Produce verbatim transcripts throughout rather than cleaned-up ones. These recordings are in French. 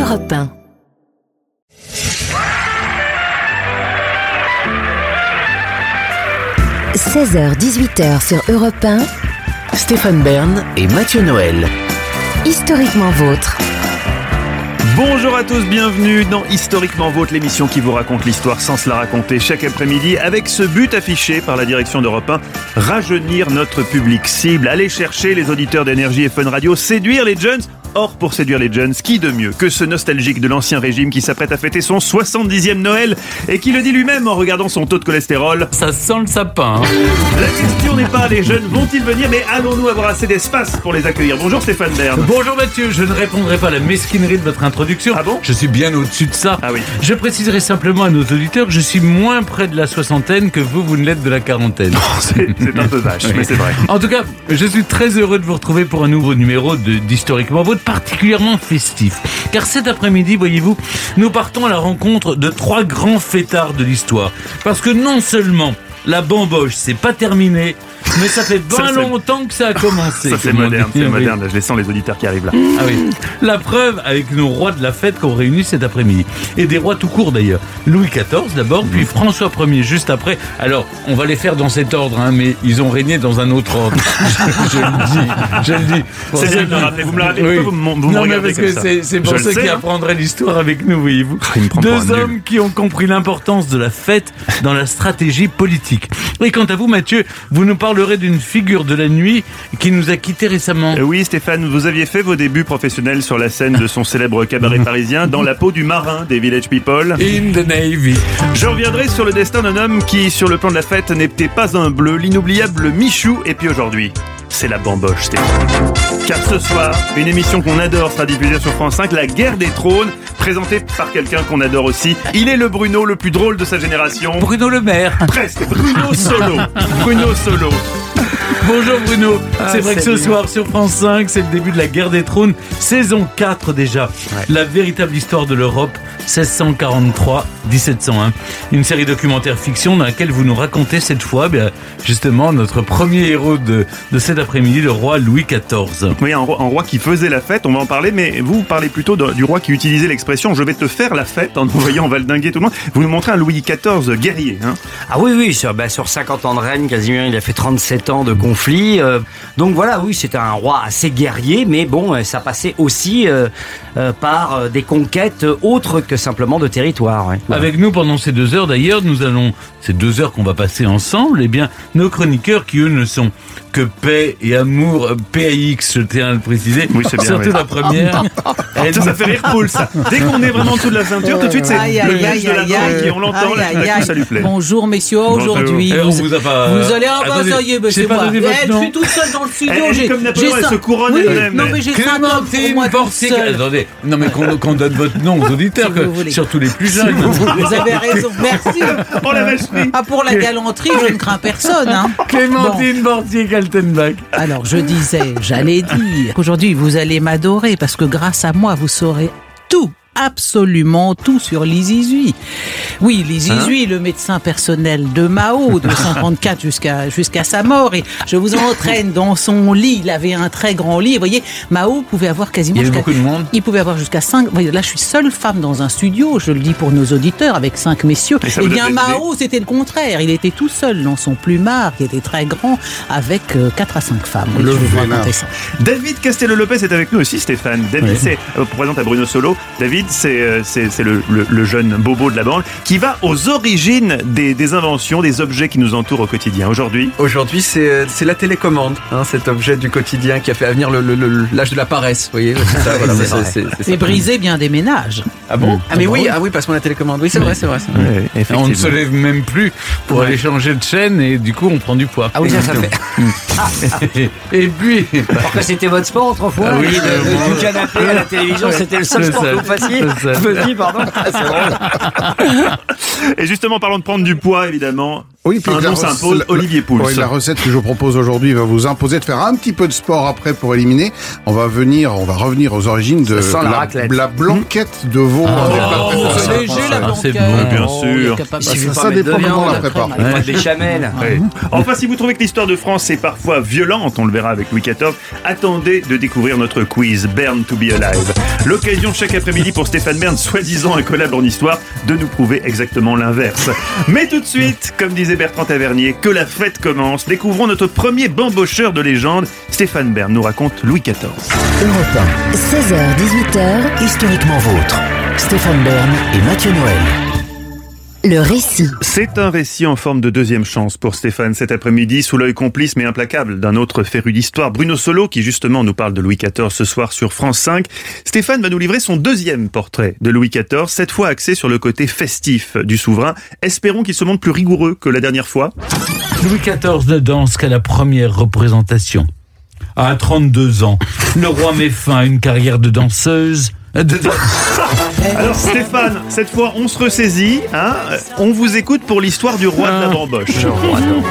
Europe un. seize heures dix-huit heures sur Europe un. Stéphane Bern et Mathieu Noël. Historiquement vôtre. Bonjour à tous, bienvenue dans Historiquement Vôtre, l'émission qui vous raconte l'histoire sans se la raconter chaque après-midi, avec ce but affiché par la direction d'Europe un, rajeunir notre public cible, aller chercher les auditeurs d'Énergie et Fun Radio, séduire les jeunes. Or, pour séduire les jeunes, qui de mieux que ce nostalgique de l'ancien régime qui s'apprête à fêter son soixante-dixième Noël et qui le dit lui-même en regardant son taux de cholestérol. Ça sent le sapin. Hein. La question n'est pas les jeunes vont-ils venir, mais allons-nous avoir assez d'espace pour les accueillir. Bonjour Stéphane Bern. Bonjour Mathieu, je ne répondrai pas à la mesquinerie de votre introduction. Ah bon ? Je suis bien au-dessus de ça. Ah oui. Je préciserai simplement à nos auditeurs que je suis moins près de la soixantaine que vous, vous ne l'êtes de la quarantaine. c'est, c'est un peu vache, oui. Mais c'est vrai. En tout cas, je suis très heureux de vous retrouver pour un nouveau numéro de, d'Historiquement Vôtre, particulièrement festif. Car cet après-midi, voyez-vous, nous partons à la rencontre de trois grands fêtards de l'histoire. Parce que non seulement la bamboche, c'est pas terminé, mais ça fait bien ça, longtemps que ça a commencé. Ça c'est moderne, c'est moderne. Je les sens les auditeurs qui arrivent là. Ah oui. La preuve avec nos rois de la fête qu'on réunit cet après-midi. Et des rois tout court d'ailleurs. Louis quatorze d'abord, puis François Ier juste après. Alors, on va les faire dans cet ordre, hein, mais ils ont régné dans un autre ordre. je, je le dis, je le dis. Bon, c'est bien de me rappeler. Vous me le rappelez, oui. vous, vous, vous non, me mais regardez parce que comme c'est, c'est pour je ceux sais, qui hein. apprendraient l'histoire avec nous, voyez-vous. Oh, Deux hommes nul. qui ont compris l'importance de la fête dans la stratégie politique. Et quant à vous, Mathieu, vous nous parlerez d'une figure de la nuit qui nous a quittés récemment. Euh, oui, Stéphane, vous aviez fait vos débuts professionnels sur la scène de son célèbre cabaret parisien, dans la peau du marin des Village People. In the Navy. Je reviendrai sur le destin d'un homme qui, sur le plan de la fête, n'était pas un bleu, l'inoubliable Michou. Et puis aujourd'hui, c'est la bamboche, Stéphane. Car ce soir, une émission qu'on adore sera diffusée sur France cinq, La Guerre des Trônes, présentée par quelqu'un qu'on adore aussi. Il est le Bruno le plus drôle de sa génération. Bruno Le Maire. Presque, Bruno Solo. Bruno Solo. Bonjour Bruno, ah, c'est vrai que ce soir sur France cinq, c'est le début de la Guerre des Trônes, saison quatre déjà, ouais. La véritable histoire de l'Europe, seize cent quarante-trois à dix-sept cent un. Une série documentaire fiction dans laquelle vous nous racontez cette fois, bien, justement, notre premier héros de, de cet après-midi, le roi Louis quatorze. Oui, un roi, un roi qui faisait la fête, on va en parler, mais vous parlez plutôt de, du roi qui utilisait l'expression « je vais te faire la fête » en nous voyant valdinguer tout le monde. Vous nous montrez un Louis quatorze guerrier, hein ? Ah oui, oui, sur, bah, sur cinquante ans de règne, quasiment, il a fait trente-sept ans de conflit. Euh, donc voilà, oui, c'était un roi assez guerrier, mais bon, ça passait aussi euh, euh, par euh, des conquêtes autres que simplement de territoire. Ouais. Avec nous pendant ces deux heures, d'ailleurs, nous allons, ces deux heures qu'on va passer ensemble, eh bien, nos chroniqueurs qui, eux, ne sont que paix et amour, P A X, je tiens à le préciser. Oui, c'est bien. Surtout oui. la première. Elle... Ça, ça fait rire Paul, ça. Dès qu'on est vraiment en dessous de la ceinture, tout de suite, c'est aïe, le gage de la langue qui on l'entend, aïe, aïe, aïe. Ça lui plaît. Bonjour, messieurs, aujourd'hui. Bonjour. Vous, vous, a pas... vous allez en bas, ça y est, c'est moi. Je suis toute seule dans le studio. Elle, j'ai, comme Napoléon, elle ça... se couronne oui, elle-même. Non, mais j'ai Clémentine Portier. Attendez, non, mais qu'on, qu'on donne votre nom aux auditeurs, si que, surtout les plus jeunes. Si vous, vous avez raison, merci. Oh la vacherie. Ah, pour la galanterie, je ne crains personne. Hein. Clémentine bon. Portier Kaltenbach. Alors, je disais, j'allais dire qu'aujourd'hui, vous allez m'adorer parce que grâce à moi, vous saurez tout. Absolument tout sur Li Zizui. Oui, Li Zizui, hein? Le médecin personnel de Mao, de cent trente-quatre jusqu'à, jusqu'à sa mort. Et je vous entraîne dans son lit. Il avait un très grand lit. Et vous voyez, Mao pouvait avoir quasiment... Il y avait jusqu'à, beaucoup de monde. Il pouvait avoir jusqu'à cinq... Vous voyez, là, je suis seule femme dans un studio. Je le dis pour nos auditeurs, avec cinq messieurs. Eh bien, Mao, c'était le contraire. Il était tout seul dans son plumard, qui était très grand, avec euh, quatre à cinq femmes. Le je ça. David Castello-Lopez est avec nous aussi, Stéphane. David, oui. c'est... Euh, présente à Bruno Solo. David, c'est, c'est, c'est le, le, le jeune bobo de la bande qui va aux origines des, des inventions, des objets qui nous entourent au quotidien. Aujourd'hui Aujourd'hui, c'est, c'est la télécommande, hein, cet objet du quotidien qui a fait venir le, le, le, l'âge de la paresse. Vous voyez, c'est ça, voilà, c'est, c'est, c'est, c'est, c'est brisé bien des ménages. Ah bon mmh. Ah mais oui, ah oui, parce qu'on a la télécommande. Oui, c'est vrai, c'est vrai. C'est vrai. Ouais, on ne se lève même plus pour ouais. aller changer de chaîne et du coup, on prend du poids. Ah oui, ça, ça fait. Et puis... Alors que c'était votre sport autrefois, ah oui, de, du canapé à la télévision, c'était le seul sport que vous fassiez. Petit, pardon. Ah, c'est drôle. Et justement, parlons de prendre du poids, évidemment. Oui, puis un nom s'impose, Olivier Pouls. Oui, la recette que je vous propose aujourd'hui va vous imposer de faire un petit peu de sport après pour éliminer. On va venir, on va revenir aux origines de la, la, la blanquette de veau. Oh, avec oh, la c'est léger la blanquette. C'est bon, bien sûr. Oh, ça, ça dépend comment on la prépare. Ouais. Des chamelles. Ouais. Enfin, si vous trouvez que l'histoire de France est parfois violente, on le verra avec Louis quatorze, attendez de découvrir notre quiz Born to be Alive. L'occasion chaque après-midi pour Stéphane Bern, soi-disant incollable en histoire, de nous prouver exactement l'inverse. Mais tout de suite, comme disait Bertrand Tavernier, que la fête commence. Découvrons notre premier bambocheur de légende. Stéphane Bern nous raconte Louis quatorze. Europe un, seize heures dix-huit heures, historiquement vôtre. Stéphane Bern et Mathieu Noël. le récit. C'est un récit en forme de deuxième chance pour Stéphane cet après-midi, sous l'œil complice mais implacable d'un autre féru d'histoire, Bruno Solo, qui justement nous parle de Louis quatorze ce soir sur France cinq. Stéphane va nous livrer son deuxième portrait de Louis quatorze, cette fois axé sur le côté festif du souverain. Espérons qu'il se montre plus rigoureux que la dernière fois. Louis quatorze ne danse qu'à la première représentation. À trente-deux ans, le roi met fin à une carrière de danseuse. De... Alors Stéphane, cette fois on se ressaisit, hein, on vous écoute pour l'histoire du roi de la bamboche. Le roi, non.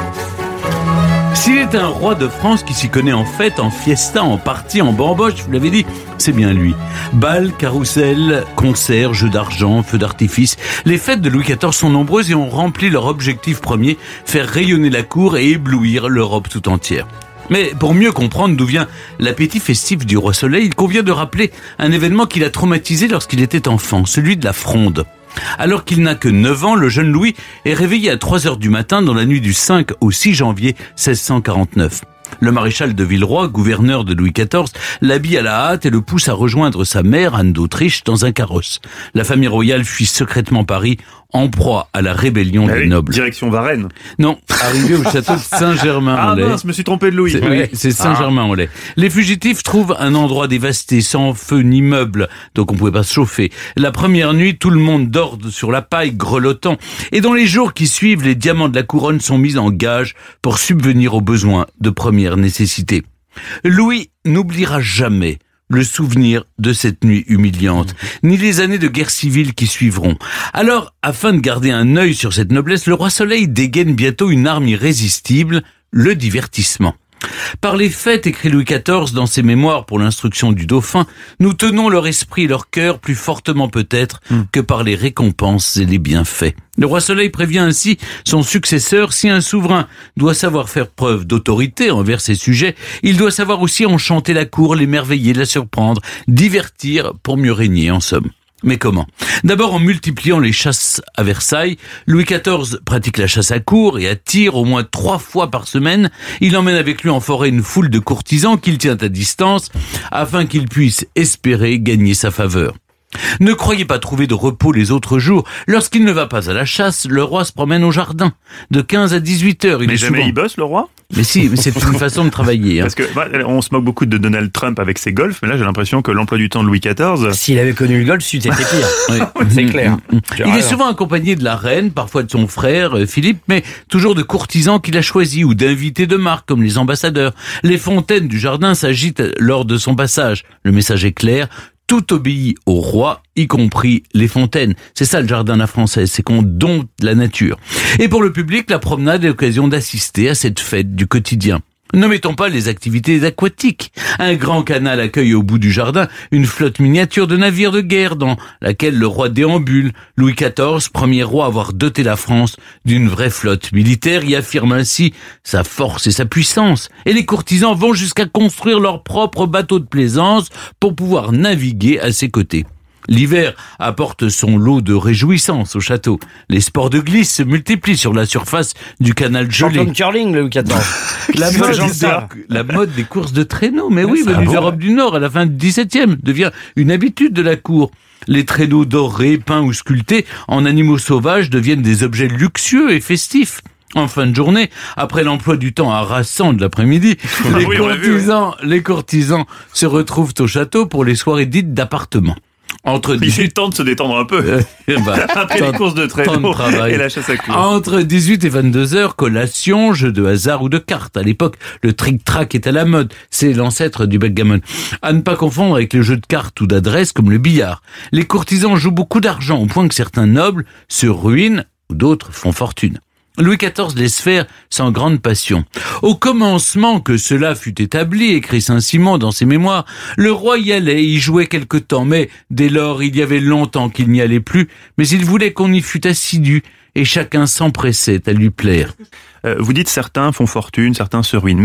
S'il est un roi de France qui s'y connaît en fête, en fiesta, en partie, en bamboche, vous l'avez dit, c'est bien lui. Bal, carrousel, concerts, jeux d'argent, feux d'artifice. Les fêtes de Louis quatorze sont nombreuses et ont rempli leur objectif premier, faire rayonner la cour et éblouir l'Europe tout entière. Mais pour mieux comprendre d'où vient l'appétit festif du roi Soleil, il convient de rappeler un événement qui l'a traumatisé lorsqu'il était enfant, celui de la Fronde. Alors qu'il n'a que neuf ans, le jeune Louis est réveillé à trois heures du matin dans la nuit du cinq au six janvier seize cent quarante-neuf. Le maréchal de Villeroy, gouverneur de Louis quatorze, l'habille à la hâte et le pousse à rejoindre sa mère, Anne d'Autriche, dans un carrosse. La famille royale fuit secrètement Paris, en proie à la rébellion ah des oui, nobles. Direction Varennes. Non, arrivé au château de Saint-Germain-en-Laye. Ah mince, je me suis trompé de Louis. C'est, oui, c'est Saint-Germain-en-Laye. Les fugitifs trouvent un endroit dévasté, sans feu ni meubles, donc on pouvait pas se chauffer. La première nuit, tout le monde dort sur la paille, grelottant. Et dans les jours qui suivent, les diamants de la couronne sont mis en gage pour subvenir aux besoins de première nécessité. Louis n'oubliera jamais le souvenir de cette nuit humiliante, ni les années de guerre civile qui suivront. Alors, afin de garder un œil sur cette noblesse, le roi Soleil dégaine bientôt une arme irrésistible, le divertissement. Par les fêtes, écrit Louis quatorze dans ses mémoires pour l'instruction du dauphin, nous tenons leur esprit et leur cœur plus fortement peut-être mm. que par les récompenses et les bienfaits. Le roi Soleil prévient ainsi son successeur, si un souverain doit savoir faire preuve d'autorité envers ses sujets, il doit savoir aussi enchanter la cour, l'émerveiller, la surprendre, divertir pour mieux régner en somme. Mais comment ? D'abord en multipliant les chasses à Versailles. Louis quatorze pratique la chasse à courre et à tir au moins trois fois par semaine. Il emmène avec lui en forêt une foule de courtisans qu'il tient à distance afin qu'il puisse espérer gagner sa faveur. Ne croyez pas trouver de repos les autres jours. Lorsqu'il ne va pas à la chasse, le roi se promène au jardin. De quinze à dix-huit heures. Il mais est jamais souvent... il bosse, le roi ? Mais si, mais c'est une façon de travailler. Hein. Parce que bah, on se moque beaucoup de Donald Trump avec ses golfs, mais là j'ai l'impression que l'emploi du temps de Louis quatorze... S'il avait connu le golf, c'était pire. Oui. C'est clair. Il est souvent accompagné de la reine, parfois de son frère Philippe, mais toujours de courtisans qu'il a choisis ou d'invités de marque comme les ambassadeurs. Les fontaines du jardin s'agitent lors de son passage. Le message est clair. Tout obéit au roi, y compris les fontaines. C'est ça le jardin à la française, c'est qu'on dompte la nature. Et pour le public, la promenade est l'occasion d'assister à cette fête du quotidien. Ne mettons pas les activités aquatiques. Un grand canal accueille au bout du jardin une flotte miniature de navires de guerre dans laquelle le roi déambule. Louis quatorze, premier roi à avoir doté la France d'une vraie flotte militaire, y affirme ainsi sa force et sa puissance. Et les courtisans vont jusqu'à construire leur propre bateau de plaisance pour pouvoir naviguer à ses côtés. L'hiver apporte son lot de réjouissances au château. Les sports de glisse se multiplient sur la surface du canal gelé. Champion de curling, le Louis quatorze. La mode, des, la mode des courses de traîneaux, mais oui, venue d'Europe du Nord à la fin du dix-septième, devient une habitude de la cour. Les traîneaux dorés, peints ou sculptés en animaux sauvages deviennent des objets luxueux et festifs. En fin de journée, après l'emploi du temps harassant de l'après-midi, les, oui, courtisans, vu, oui. les courtisans se retrouvent au château pour les soirées dites d'appartement. Entre dix-huit... Il est temps de se détendre un peu. Euh, bah, Après les courses de traîneau et la chasse à courre. Entre dix-huit et vingt-deux heures, collation, jeux de hasard ou de cartes. À l'époque, le trick-track est à la mode. C'est l'ancêtre du backgammon. À ne pas confondre avec les jeux de cartes ou d'adresse comme le billard. Les courtisans jouent beaucoup d'argent au point que certains nobles se ruinent ou d'autres font fortune. Louis quatorze laisse faire sans grande passion. Au commencement que cela fut établi, écrit Saint-Simon dans ses mémoires, le roi y allait, y jouait quelque temps, mais dès lors il y avait longtemps qu'il n'y allait plus, mais il voulait qu'on y fût assidu, et chacun s'empressait à lui plaire. Euh, vous dites certains font fortune, certains se ruinent, mais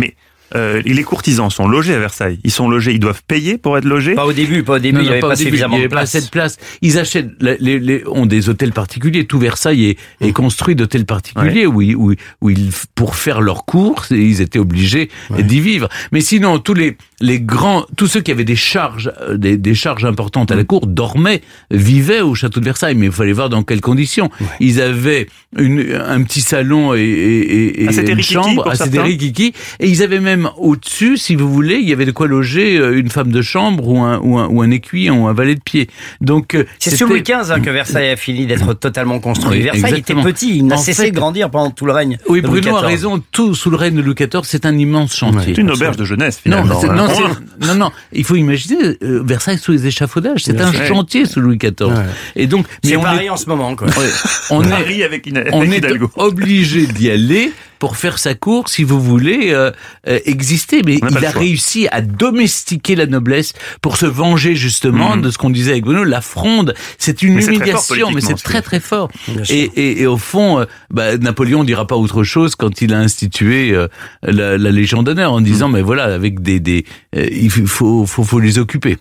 euh, les courtisans sont logés à Versailles. Ils sont logés, ils doivent payer pour être logés. Pas au début, pas au début, Non, il n'y non, avait pas pas au début, suffisamment il y de avait pas place. assez de place. Ils achètent, les, les, les- ont des hôtels particuliers. Tout Versailles est, est construit d'hôtels particuliers où, ils- où, où ils, pour faire leurs cours, ils étaient obligés d'y vivre. Mais sinon, tous les, les grands, tous ceux qui avaient des charges, euh, des, des charges importantes à la cour dormaient, vivaient au château de Versailles. Mais il fallait voir dans quelles conditions. Ils avaient une, un petit salon et, et, et, Ah, c'était une rikiki chambre, pour ah, c'était certains. rikiki. Et ils avaient même au-dessus, si vous voulez, il y avait de quoi loger euh, une femme de chambre ou un, ou un, ou un écuyer ou un valet de pied. Donc, euh, C'est c'était- sous Louis quinze hein, que Versailles a fini d'être totalement construit. Oui, Versailles exactement. était petit, il n'a En cessé fait- de grandir pendant tout le règne. Oui, de Louis Bruno a quatorze. raison. Tout sous le règne de Louis quatorze, c'est un immense chantier. C'est une auberge de jeunesse, Non, finalement. c'est- non, hein. c'est- non, non, il faut imaginer euh, Versailles sous les échafaudages. C'est Bien un sûr. chantier sous Louis quatorze. Et donc, C'est on Paris est, en ce moment, quoi. ouais, on est, Paris avec, Ina- on avec est Hidalgo. obligé d'y aller pour faire sa cour, si vous voulez, euh, euh, exister. Mais On n'a pas il le a choix. réussi à domestiquer la noblesse pour se venger justement Mhm. de ce qu'on disait avec Bruno, la fronde. C'est une Mais c'est très fort humiliation, mais politiquement, c'est ce très qu'il a très fort. Bien sûr. Et, et, et au fond, euh, bah, Napoléon dira pas autre chose quand il a institué euh, la, la Légion d'honneur en disant, mais voilà, avec des, des euh, il faut, faut, faut les occuper.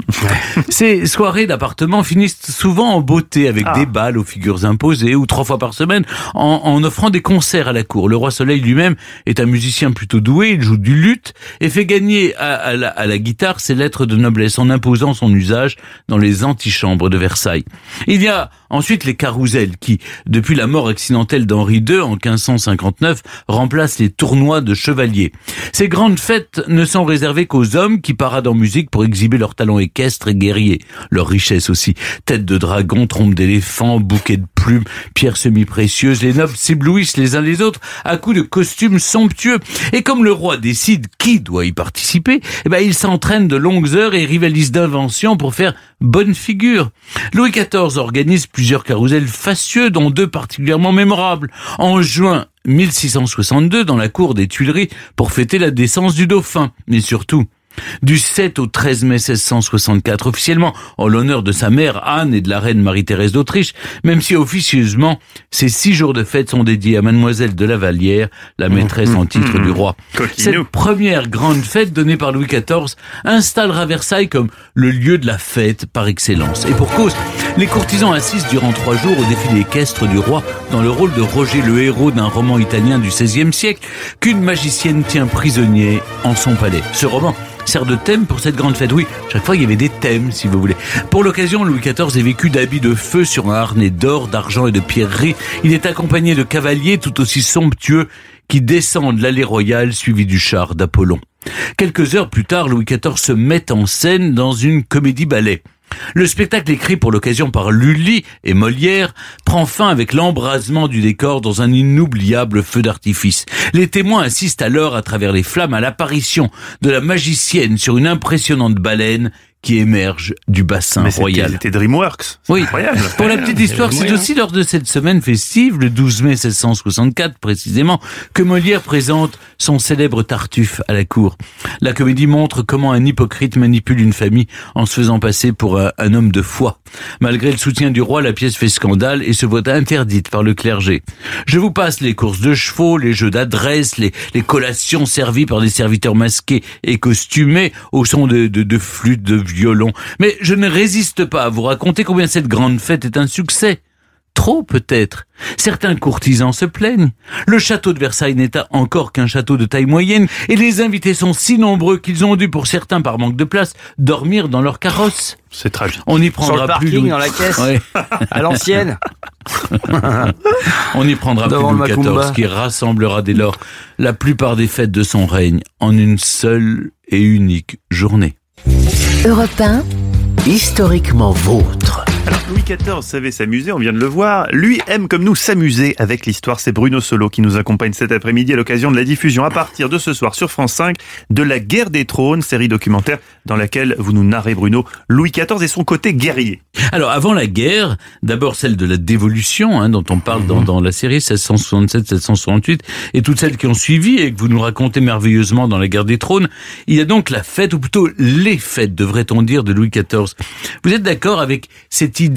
Ces soirées d'appartement finissent souvent en beauté avec Ah. des bals aux figures imposées ou trois fois par semaine en, en offrant des concerts à la cour. Le roi Soleil lui-même est un musicien plutôt doué, il joue du luth et fait gagner à, à, la, à la guitare ses lettres de noblesse en imposant son usage dans les antichambres de Versailles. Il y a ensuite les carousels qui, depuis la mort accidentelle d'Henri deux en quinze cent cinquante-neuf, remplacent les tournois de chevaliers. Ces grandes fêtes ne sont réservées qu'aux hommes qui paradent en musique pour exhiber leurs talents équestres et guerriers, leur richesse aussi. Têtes de dragon, trompes d'éléphant, bouquets de plumes, pierres semi-précieuses, les nobles s'éblouissent les uns les autres à coups de costumes somptueux. Et comme le roi décide qui doit y participer, eh ben, il s'entraîne de longues heures et rivalise d'inventions pour faire bonne figure. Louis quatorze organise plusieurs carousels fastueux, dont deux particulièrement mémorables. En juin mille six cent soixante-deux, dans la cour des Tuileries, pour fêter la naissance du dauphin. Mais surtout, du sept au treize mai seize cent soixante-quatre, officiellement en l'honneur de sa mère Anne et de la reine Marie-Thérèse d'Autriche, même si officieusement, ces six jours de fête sont dédiés à Mademoiselle de la Vallière, la maîtresse en titre du roi. Coquinou. Cette première grande fête donnée par Louis quatorze installera Versailles comme le lieu de la fête par excellence. Et pour cause, les courtisans assistent durant trois jours au défilé équestre du roi dans le rôle de Roger, le héros d'un roman italien du seizième siècle qu'une magicienne tient prisonnier en son palais. Ce roman sert de thème pour cette grande fête. Oui, chaque fois il y avait des thèmes, si vous voulez. Pour l'occasion, Louis quatorze est vêtu d'habits de feu sur un harnais d'or, d'argent et de pierreries. Il est accompagné de cavaliers tout aussi somptueux qui descendent l'allée royale suivi du char d'Apollon. Quelques heures plus tard, Louis quatorze se met en scène dans une comédie-ballet. Le spectacle écrit pour l'occasion par Lully et Molière prend fin avec l'embrasement du décor dans un inoubliable feu d'artifice. Les témoins assistent alors à travers les flammes à l'apparition de la magicienne sur une impressionnante baleine qui émerge du bassin Mais c'était- royal. C'était DreamWorks. C'est Oui. incroyable. Pour la petite histoire, c'est aussi lors de cette semaine festive, le douze mai seize cent soixante-quatre précisément, que Molière présente son célèbre Tartuffe à la cour. La comédie montre comment un hypocrite manipule une famille en se faisant passer pour un, un homme de foi. Malgré le soutien du roi, la pièce fait scandale et se voit interdite par le clergé. Je vous passe les courses de chevaux, les jeux d'adresse, les, les collations servies par des serviteurs masqués et costumés au son de, de, de flûtes, de violon. Mais je ne résiste pas à vous raconter combien cette grande fête est un succès. Trop peut-être. Certains courtisans se plaignent. Le château de Versailles n'est encore qu'un château de taille moyenne et les invités sont si nombreux qu'ils ont dû, pour certains par manque de place, dormir dans leur carrosse. C'est tragique. On n'y Sur prendra le parking, plus Louis... dans la caisse, Ouais. à l'ancienne. On n'y prendra plus Devant le Louis Macumba. quatorze qui rassemblera dès lors la plupart des fêtes de son règne en une seule et unique journée. Europe un, Historiquement vôtre. Alors, Louis quatorze savait s'amuser, on vient de le voir. Lui aime comme nous s'amuser avec l'histoire. C'est Bruno Solo qui nous accompagne cet après-midi à l'occasion de la diffusion à partir de ce soir sur France cinq de La Guerre des Trônes, série documentaire dans laquelle vous nous narrez, Bruno, Louis quatorze et son côté guerrier. Alors, avant la guerre, d'abord celle de la dévolution, hein, dont on parle dans, dans la série seize cent soixante-sept seize cent soixante-huit, et toutes celles qui ont suivi et que vous nous racontez merveilleusement dans La Guerre des Trônes. Il y a donc la fête, ou plutôt les fêtes, devrait-on dire, de Louis quatorze. Vous êtes d'accord avec cette idée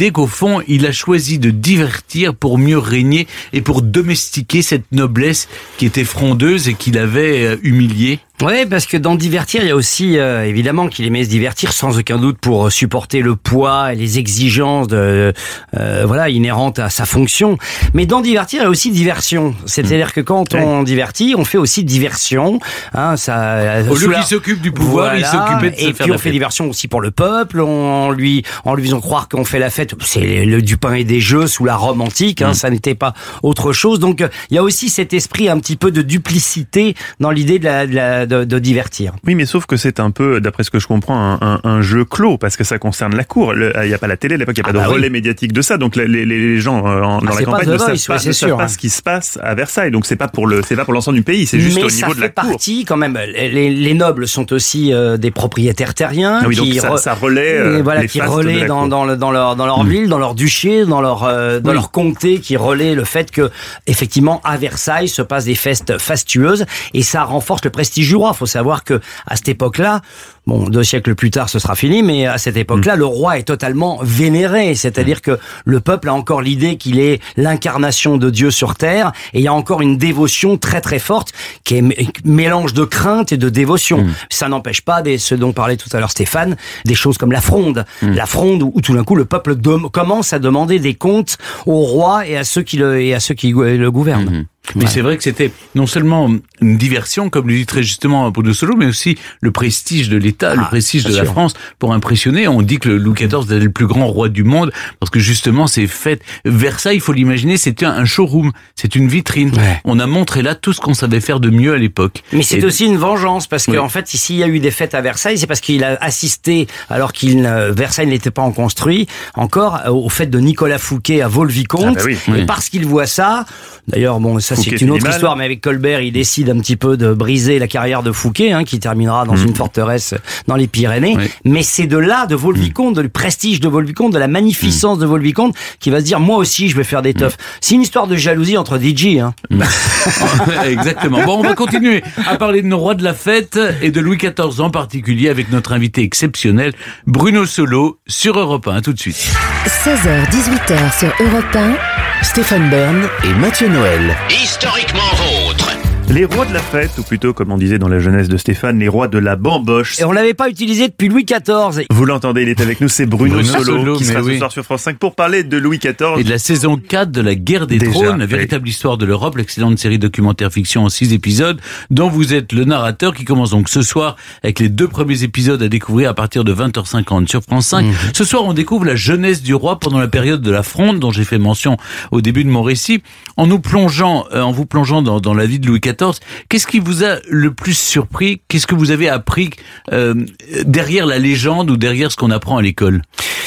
l'idée qu'au fond, il a choisi de divertir pour mieux régner et pour domestiquer cette noblesse qui était frondeuse et qu'il avait humiliée. Oui, parce que dans divertir, il y a aussi euh, évidemment qu'il aimait se divertir sans aucun doute pour supporter le poids et les exigences de euh, voilà inhérentes à sa fonction. Mais dans divertir, il y a aussi diversion. C'est-à-dire que quand ouais. on divertit, on fait aussi diversion. Hein, ça. Au lieu qu'il s'occupe du pouvoir, voilà. il s'occupait de se et faire puis on fait diversion aussi pour le peuple. On lui en lui faisant croire qu'on fait la fête. C'est le, du pain et des jeux sous la Rome antique. Hein, mmh. Ça n'était pas autre chose. Donc il y a aussi cet esprit un petit peu de duplicité dans l'idée de la, de la De, de divertir. Oui, mais sauf que c'est un peu, d'après ce que je comprends, un, un, un jeu clos, parce que ça concerne la cour. Il n'y a pas la télé, à l'époque, il n'y a pas ah de bah relais oui. médiatique de ça, donc les, les, les gens euh, en, ah, dans la campagne ne savent pas, pas, ne savent pas ce qui se passe à Versailles. Donc c'est pas pour le, c'est pas pour l'ensemble du pays, c'est juste mais au niveau de la cour. Mais ça fait partie quand même. Les, les nobles sont aussi euh, des propriétaires terriens. Ah oui, qui donc ça, ça relaie, euh, voilà, les qui relaient dans, dans, le, dans leur, dans leur mmh. ville, dans leur duché, dans leur, euh, dans oui. leur comté, qui relaient le fait que effectivement à Versailles se passent des fêtes fastueuses et ça renforce le prestige du roi. Faut savoir que à cette époque-là, bon, deux siècles plus tard, ce sera fini, mais à cette époque-là, mmh. le roi est totalement vénéré. C'est-à-dire que le peuple a encore l'idée qu'il est l'incarnation de Dieu sur terre, et il y a encore une dévotion très très forte qui est m- mélange de crainte et de dévotion. Mmh. Ça n'empêche pas des, ce dont parlait tout à l'heure Stéphane, des choses comme la fronde. Mmh. La fronde où, où tout d'un coup le peuple de- commence à demander des comptes au roi et à ceux qui le, et à ceux qui le gouvernent. Mmh. Mais ouais. c'est vrai que c'était non seulement une diversion, comme le dit très justement Bruno-Solo, mais aussi le prestige de l'État, ah, le prestige de sûr. la France pour impressionner. On dit que le Louis quatorze était le plus grand roi du monde parce que justement ces fêtes, Versailles, il faut l'imaginer, c'était un showroom, c'est une vitrine. Ouais. On a montré là tout ce qu'on savait faire de mieux à l'époque. Mais c'est Et... aussi une vengeance parce oui. qu'en fait, s'il y a eu des fêtes à Versailles, c'est parce qu'il a assisté, alors qu'il Versailles n'était pas en construit, encore au fait de Nicolas Fouquet à Vaux-le-Vicomte. Ah bah oui. Et oui. parce qu'il voit ça, d'ailleurs, bon, ça Fouquet, c'est une autre histoire, mais avec Colbert, il décide un petit peu de briser la carrière de Fouquet, hein, qui terminera dans mmh. une forteresse dans les Pyrénées. Oui. Mais c'est de là, de Vaux-le-Vicomte, mmh. du prestige de Vaux-le-Vicomte, de la magnificence mmh. de Vaux-le-Vicomte, qui va se dire, moi aussi, je vais faire des teufs. Mmh. C'est une histoire de jalousie entre D J, hein. Mmh. Exactement. Bon, on va continuer à parler de nos rois de la fête et de Louis quatorze en particulier avec notre invité exceptionnel, Bruno-Solo, sur Europe un. Tout de suite. seize heures dix-huit heures sur Europe un. Stéphane Bern et Mathieu Noël. Historiquement vôtre. Les rois de la fête, ou plutôt, comme on disait dans la jeunesse de Stéphane, les rois de la bamboche. Et on l'avait pas utilisé depuis Louis quatorze. Vous l'entendez, il est avec nous, c'est Bruno, Bruno Solo, Solo, qui sera oui. ce soir sur France cinq pour parler de Louis quatorze. Et de la saison quatre de la Guerre des Déjà, Trônes, la véritable oui. histoire de l'Europe, l'excellente série documentaire fiction en six épisodes, dont vous êtes le narrateur, qui commence donc ce soir avec les deux premiers épisodes à découvrir à partir de vingt heures cinquante sur France cinq. Mmh. Ce soir, on découvre la jeunesse du roi pendant la période de la Fronde, dont j'ai fait mention au début de mon récit, en nous plongeant, euh, en vous plongeant dans, dans la vie de Louis quatorze. Qu'est-ce qui vous a le plus surpris? Qu'est-ce que vous avez appris euh, derrière la légende ou derrière ce qu'on apprend à l'école?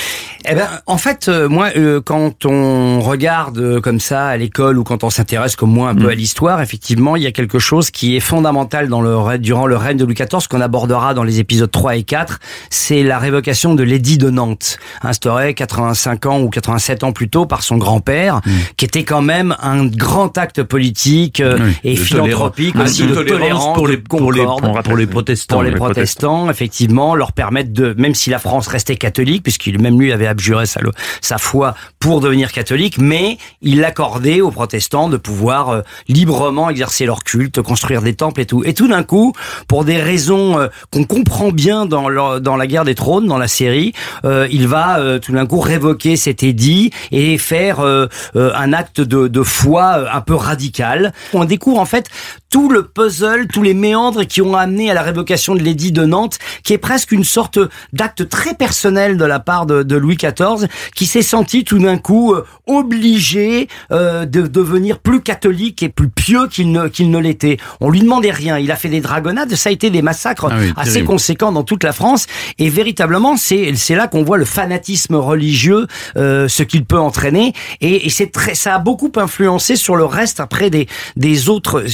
Eh ben, en fait, euh, moi, euh, quand on regarde euh, comme ça à l'école ou quand on s'intéresse comme moi un mmh. peu à l'histoire, effectivement, il y a quelque chose qui est fondamental dans le durant le règne de Louis quatorze qu'on abordera dans les épisodes trois et quatre. C'est la révocation de l'édit de Nantes, instauré quatre-vingt-cinq ans ou quatre-vingt-sept ans plus tôt par son grand-père, mmh. qui était quand même un grand acte politique euh, oui, et philanthropique tolérant. aussi, de, de tolérance, tolérance pour les pour les, pour, pour les protestants, pour les, les protestants, protestants, effectivement, leur permettre de, même si la France restait catholique, puisqu'il même lui avait abjuré sa, sa foi pour devenir catholique, mais il accordait aux protestants de pouvoir euh, librement exercer leur culte, construire des temples et tout. Et tout d'un coup, pour des raisons euh, qu'on comprend bien dans, le, dans la Guerre des Trônes, dans la série, euh, il va euh, tout d'un coup révoquer cet édit et faire euh, euh, un acte de, de foi un peu radical. On découvre en fait tout le puzzle, tous les méandres qui ont amené à la révocation de l'édit de Nantes, qui est presque une sorte d'acte très personnel de la part de, de Louis quatorze, qui s'est senti tout d'un coup euh, obligé euh, de devenir plus catholique et plus pieux qu'il ne, qu'il ne l'était. On lui demandait rien. Il a fait des dragonnades, ça a été des massacres ah oui, assez terrible. conséquents dans toute la France. Et véritablement, c'est, c'est là qu'on voit le fanatisme religieux, euh, ce qu'il peut entraîner. Et, et c'est très, ça a beaucoup influencé sur le reste après des, des autres. Je pense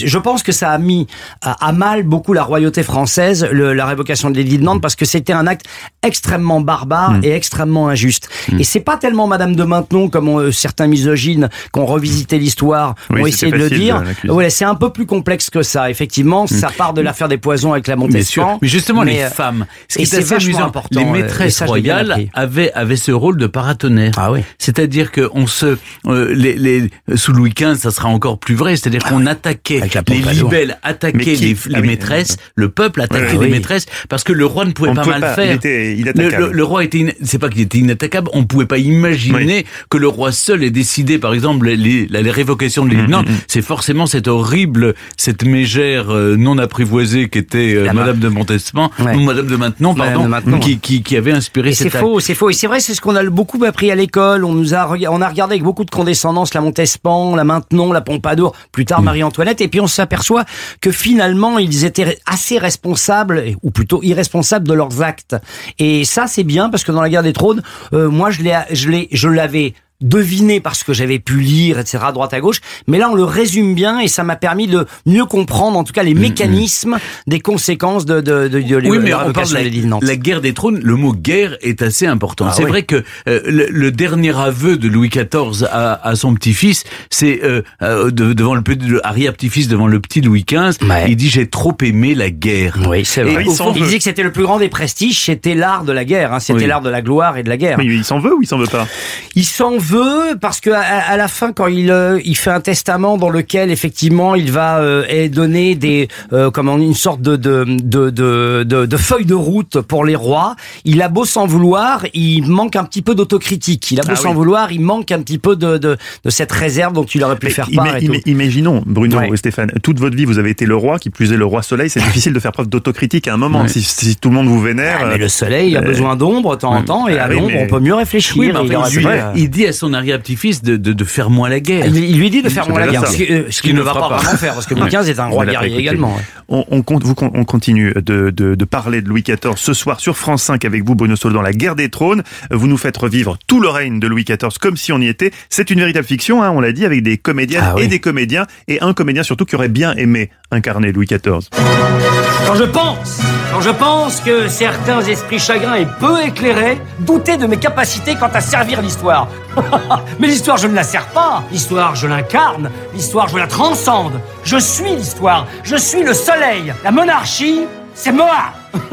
que ça a mis à, à mal beaucoup la royauté française, le, la révocation de l'édit de Nantes, parce que c'était un acte extrêmement barbare mmh. et extrêmement injuste. Mmh. Et c'est pas tellement Madame de Maintenon, comme on, certains misogynes qui ont revisité l'histoire oui, ont essayé de le dire. De ouais, c'est un peu plus complexe que ça. Effectivement, mmh. ça part de l'affaire des poisons avec la Montespan. Mais justement, mais, les femmes, ce qui est assez amusant, important, les maîtresses ça, royales avaient, avaient ce rôle de paratonnerre. Ah oui. C'est-à-dire que on se, euh, les, les, sous Louis quinze, ça sera encore plus vrai. C'est-à-dire ah, qu'on attaquait les libelles, attaquait qui, les, les ah, maîtresses, oui. le peuple attaquait oui, les oui. maîtresses, parce que le roi ne pouvait on pas mal pas, faire. Il était inattaquable. Le, le, le roi était, in... c'est pas qu'il était inattaquable, on pouvait pas imaginer oui. que le roi seul ait décidé, par exemple, les, les, les révocations de l'édit. Mmh, non, mmh. c'est forcément cette horrible, cette mégère euh, non apprivoisée qui était euh, Madame de Montespan, ouais. ou Madame de Maintenon, pardon, de Maintenon, qui, qui, qui avait inspiré et cet c'est faux, c'est faux. Et c'est vrai, c'est ce qu'on a beaucoup appris à l'école. On nous a, on a regardé avec beaucoup de condescendance la Montespan, la Maintenon, la Pompadour, plus tard mmh. Marie-Antoinette, et puis on s'aperçoit que finalement ils étaient assez responsables, ou plutôt irresponsables de leurs actes. Et ça, c'est bien parce que dans la guerre des trônes, euh, moi je l'ai, je l'ai, je l'avais deviné parce que j'avais pu lire, et cetera, à droite à gauche. Mais là, on le résume bien et ça m'a permis de mieux comprendre, en tout cas, les mécanismes mmh. des conséquences de, de, de, de, de oui, la mais on parle de la, Nantes. La guerre des trônes, le mot guerre est assez important. Ah, c'est oui. vrai que euh, le, le dernier aveu de Louis quatorze à, à son petit-fils, c'est euh, euh, de, devant le, le arrière-petit-fils, devant le petit Louis quinze, ouais. il dit « j'ai trop aimé la guerre ». Oui, c'est vrai. Et, il, fond, il disait que c'était le plus grand des prestiges, c'était l'art de la guerre, hein, c'était oui. l'art de la gloire et de la guerre. Oui, il s'en veut ou il s'en veut pas? Il s'en veut parce que à, à la fin, quand il euh, il fait un testament dans lequel effectivement il va euh, donner des euh, comment une sorte de de, de de de de feuille de route pour les rois, il a beau s'en vouloir, il manque un petit peu d'autocritique. Il a beau ah, s'en oui. vouloir, il manque un petit peu de de, de cette réserve dont il aurait pu Mais faire part. Im- im- imaginons, Bruno ouais. et Stéphane, toute votre vie vous avez été le roi, qui plus est le roi soleil. C'est difficile de faire preuve d'autocritique à un moment. Ouais. Si, si tout le monde vous vénère. Ah, mais le soleil euh... a besoin d'ombre de temps en temps, et à l'ombre oui, mais... on peut mieux réfléchir. Oui, mais enfin, il, il, lui, il dit à son arrière-petit-fils de, de, de faire moins la guerre. Il, il lui dit de faire moins la guerre, ce, euh, ce qu'il ne va pas vraiment faire, parce que Louis quinze est un roi guerrier également. Ouais. On, on, compte, vous, on continue de, de, de parler de Louis quatorze ce soir sur France cinq avec vous, Bruno Solo, dans la guerre des trônes. Vous nous faites revivre tout le règne de Louis quatorze comme si on y était. C'est une véritable fiction, hein, on l'a dit, avec des comédiennes ah, oui. et des comédiens, et un comédien surtout qui aurait bien aimé incarner Louis quatorze. Quand je pense, quand je pense que certains esprits chagrins et peu éclairés doutaient de mes capacités quant à servir l'histoire. Mais l'histoire, je ne la sers pas. L'histoire, je l'incarne. L'histoire, je la transcende. Je suis l'histoire. Je suis le soleil. La monarchie, c'est moi.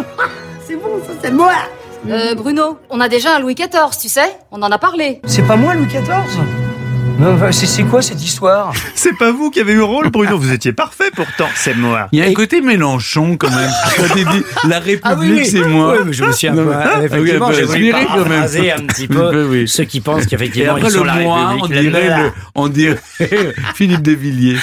C'est bon, ça, c'est moi. Euh, Bruno, on a déjà un Louis quatorze, tu sais? On en a parlé. C'est pas moi, Louis quatorze? C'est, c'est quoi cette histoire? C'est pas vous qui avez eu le rôle, Bruno. Vous étiez parfait pourtant. C'est moi. Il y a un côté Mélenchon quand même. Dit, la République, ah oui, oui. c'est moi. Oui, mais je me suis un peu, euh, effectivement, ah oui, j'ai voulu paraphraser un petit peu oui, oui. ceux qui pensent qu'effectivement ils sont la moi, République. On dirait, le, on dirait Philippe de Villiers.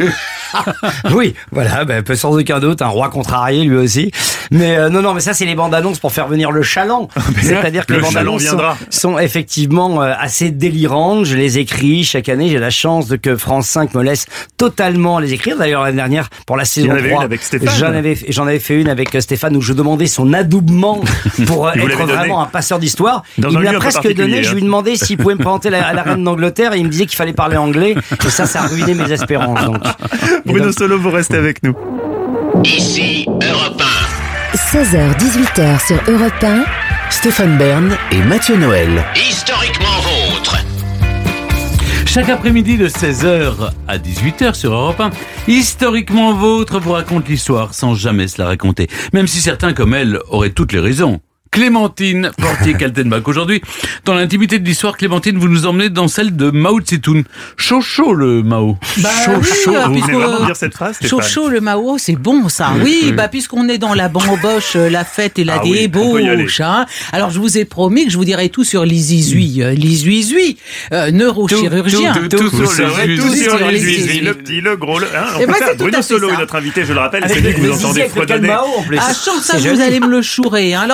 Oui, voilà, ben, sans aucun doute, un roi contrarié lui aussi. Mais euh, non, non, mais ça c'est les bandes annonces pour faire venir le chaland. C'est-à-dire que le les bandes annonces sont, sont effectivement euh, assez délirantes. Je les écris chaque année. J'ai la chance de que France cinq me laisse totalement les écrire. D'ailleurs l'année dernière pour la saison trois, avec Stéphane. j'en avais j'en avais fait une avec Stéphane où je demandais son adoubement pour être vraiment un passeur d'histoire. Dans il me l'a presque donné. Hein. Je lui demandais s'il pouvait me présenter la, la reine d'Angleterre et il me disait qu'il fallait parler anglais. Et ça, ça a ruiné mes espérances. Donc. Bruno donc... Solo, vous restez avec nous. Ici Europe un. seize heures dix-huit heures sur Europe un. Stéphane Bern et Mathieu Noël. Historiquement vôtre. Chaque après-midi de seize heures à dix-huit heures sur Europe un, Historiquement Vôtre vous raconte l'histoire sans jamais se la raconter. Même si certains comme elle auraient toutes les raisons. Clémentine Portier-Kaltenbach. Aujourd'hui, dans l'intimité de l'histoire, Clémentine, vous nous emmenez dans celle de Mao Tse-tung. Chaud chaud le Mao. Bah, chaud oui, chaud. bah, vous puisque... venez vraiment dire cette phrase, Chaud chaud le Mao, c'est bon ça. Oui, oui. bah puisqu'on est dans la bamboche, la fête et la ah débauche. Oui, hein. Alors je vous ai promis que je vous dirai tout sur l'Izizui. Euh, L'Izizui, euh, neurochirurgien. Tout, tout, tout, tout, tout, sur, tout, tout sur l'Izizui. Le petit, le gros, le... Hein, on peut faire Bruno Solo est notre invité, je le rappelle. C'est lui que vous entendez fredonner. Ah, chance ça, vous allez me le chourer. Alors pendant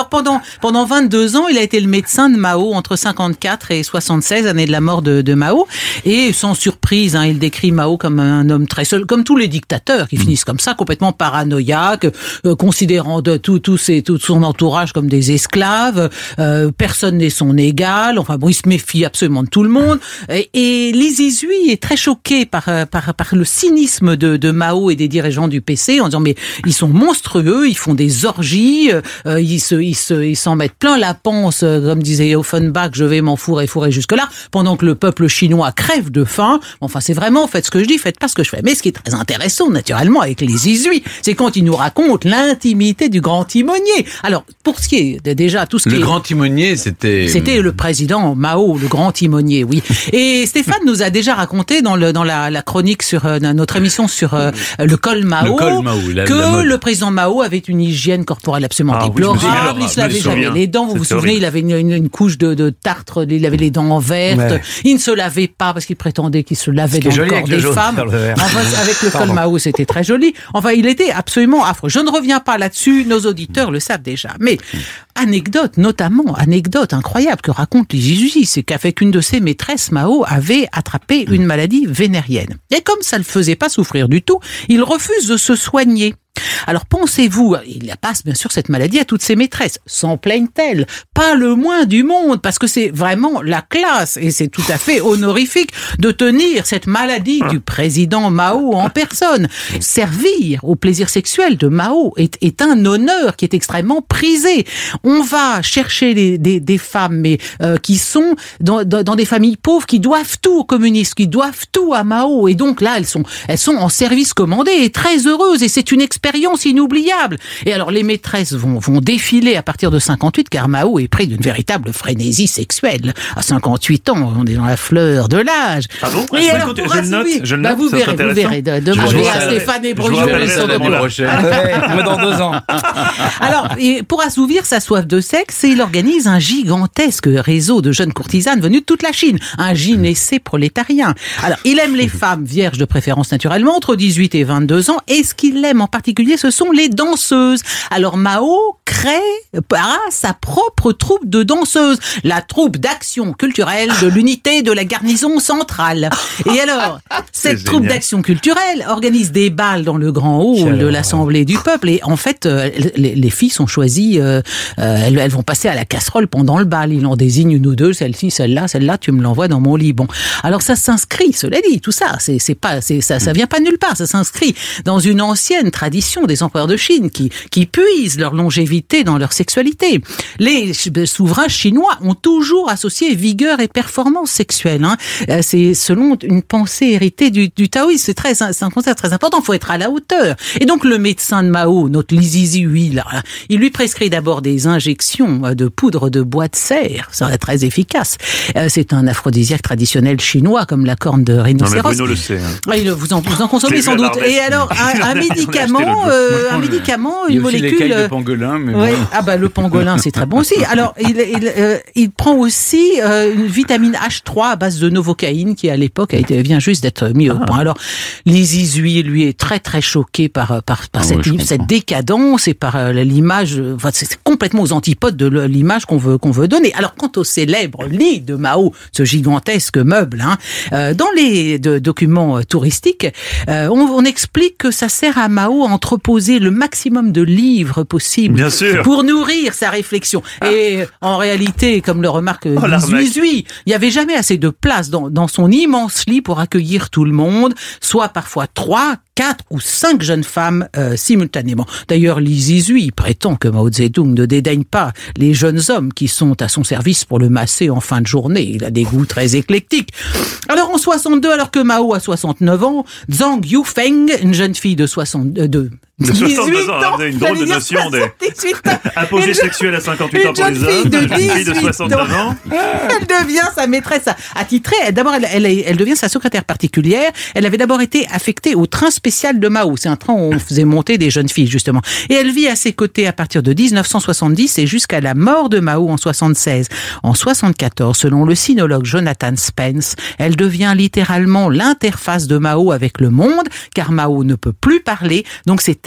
pendant vingt-deux ans, il a été le médecin de Mao entre cinquante-quatre et soixante-seize, année de la mort de, de Mao. Et sans surprise, hein, il décrit Mao comme un homme très seul, comme tous les dictateurs qui finissent comme ça, complètement paranoïaque, euh, considérant de tout, tout, ses, tout son entourage comme des esclaves. Euh, personne n'est son égal. Enfin bon, il se méfie absolument de tout le monde. Et, et Li Zizui est très choqué par, par, par le cynisme de, de Mao et des dirigeants du P C en disant mais ils sont monstrueux, ils font des orgies, euh, ils se, ils se, ils s'en mettent plein la panse, euh, comme disait Offenbach, je vais m'en fourrer, fourrer jusque là, pendant que le peuple chinois crève de faim. Enfin, c'est vraiment, faites ce que je dis, faites pas ce que je fais. Mais ce qui est très intéressant, naturellement, avec Li Zizui, c'est quand il nous raconte l'intimité du grand timonier. Alors, pour ce qui est de, déjà tout ce qui le est... grand timonier, c'était... C'était le président Mao, le grand timonier, oui. Et Stéphane nous a déjà raconté dans, le, dans la, la chronique sur euh, notre émission sur euh, le col Mao, le col Mao la, que la le président Mao avait une hygiène corporelle absolument Ah, déplorable. oui, Il se lavait jamais les dents. Vous vous souvenez, horrible. il avait une, une, une couche de, de tartre, il avait les dents vertes. Ouais. Il ne se lavait pas parce qu'il prétendait qu'il se lavait Ce qui est dans le joli corps avec le des jaune femmes. sur le vert. Enfin, avec le col Mao, c'était très joli. Enfin, il était absolument affreux. Je ne reviens pas là-dessus, nos auditeurs le savent déjà. Mais anecdote, notamment, anecdote incroyable que raconte Li Zizui, c'est qu'avec une de ses maîtresses, Mao avait attrapé une maladie vénérienne. Et comme ça ne le faisait pas souffrir du tout, il refuse de se soigner. Alors pensez-vous, il passe bien sûr cette maladie à toutes ses maîtresses. S'en plaignent-elles? Pas le moins du monde, parce que c'est vraiment la classe et c'est tout à fait honorifique de tenir cette maladie du président Mao en personne. Servir au plaisir sexuel de Mao est, est un honneur qui est extrêmement prisé. On va chercher les, des, des femmes mais, euh, qui sont dans, dans, dans des familles pauvres, qui doivent tout aux communistes, qui doivent tout à Mao. Et donc là, elles sont, elles sont en service commandé et très heureuses. Et c'est une expérience inoubliable. Et alors les maîtresses vont, vont défiler à partir de cinquante-huit, car Mao est pris d'une véritable frénésie sexuelle. À cinquante-huit ans, on est dans la fleur de l'âge. Ah bon? Et Ah, alors, écoute, pour je le note, assumer- je le bah, note, vous c'est verrez, vous intéressant. verrez. De- Je Demandez vous à rappellerai- Stéphane et je vous Bruno. rappellerai ils sont ça de l'année bon. prochaine. Ouais, dans deux ans. Alors, et pour assouvir sa soif de sexe, il organise un gigantesque réseau de jeunes courtisanes venues de toute la Chine. Un gynécée prolétarien. Alors, il aime les femmes vierges de préférence naturellement, entre dix-huit et vingt-deux ans. Et ce qu'il aime en particulier, ce sont les danseuses. Alors, Mao crée a sa propre troupe de danseuses. La troupe d'action culturelle de l'unité de la garnison centrale. Et alors, cette troupe génial. d'action culturelle organise des bals dans le grand hall de l'Assemblée du peuple. Et en fait, euh, les, les filles sont choisies, euh, euh, elles, elles vont passer à la casserole pendant le bal. Il en désigne une ou deux, celle-ci, celle-là, celle-là, tu me l'envoies dans mon lit. Bon, alors ça s'inscrit, cela dit, tout ça, c'est, c'est pas, c'est, ça, ça vient pas nulle part. Ça s'inscrit dans une ancienne tradition des empereurs de Chine qui, qui puisent leur longévité dans leur sexualité. Les souverains chinois ont toujours associé vigueur et performance sexuelle. Hein. C'est selon une pensée héritée du, du taoïsme. C'est très, c'est un concept très important. Il faut être à la hauteur. Et donc le médecin de Mao, notre Li Zizui, là, il lui prescrit d'abord des injections de poudre de bois de cerf. Ça serait très efficace. C'est un aphrodisiaque traditionnel chinois, comme la corne de Non, mais rhinocéros. Bruno le sait. Hein. Ah, il- vous en, vous en consommez Je l'ai sans vu à doute. l'Arbès. Et alors, un, un On a acheté médicament, le euh, Moi, un je prends médicament, Il y une a aussi molécule. l'écaille euh, de pangolin, mais oui. bon. Ah bah le pangolin c'est très bon aussi. Alors il, il, euh, il prend aussi euh, une vitamine H trois à base de novocaïne qui à l'époque a été vient juste d'être mis au point. Alors Li Zizui lui est très très choqué par par par Ah cette, ouais, je cette comprends. décadence et par euh, l'image. euh, Enfin, c'est complètement aux antipodes de le- l'image qu'on veut qu'on veut donner. Alors quant au célèbre lit de Mao, ce gigantesque meuble, hein, euh, dans les de, documents euh, touristiques, euh, on, on explique que ça sert à Mao à entreposer le maximum de livres possible. Bien sûr. Pour nourrir sa réflexion. Et en réalité, comme le remarque Oh, l'arnaque. Zizui, il n'y avait jamais assez de place dans, dans son immense lit pour accueillir tout le monde, soit parfois trois, quatre ou cinq jeunes femmes euh, simultanément. D'ailleurs, Li Zizui prétend que Mao Zedong ne dédaigne pas les jeunes hommes qui sont à son service pour le masser en fin de journée. Il a des goûts très éclectiques. Alors en soixante-deux, alors que Mao a soixante-neuf ans, Zhang Yufeng, une jeune fille de soixante-deux, De soixante-deux ans, ans, vous avez une drôle de j'allais dire notion des soixante-dix-huit ans. apogée Une sexuelle à cinquante-huit ans une pour les jeune fille hommes, de une fille de dix-huit soixante-neuf ans. Elle devient sa maîtresse attitrée. Elle- D'abord, elle, elle, est- elle devient sa secrétaire particulière. Elle avait d'abord été affectée au train spécial de Mao. C'est un train où on faisait monter des jeunes filles, justement. Et elle vit à ses côtés à partir de dix-neuf cent soixante-dix et jusqu'à la mort de Mao en soixante-seize. En soixante-quatorze, selon le sinologue Jonathan Spence, elle devient littéralement l'interface de Mao avec le monde, car Mao ne peut plus parler. Donc c'est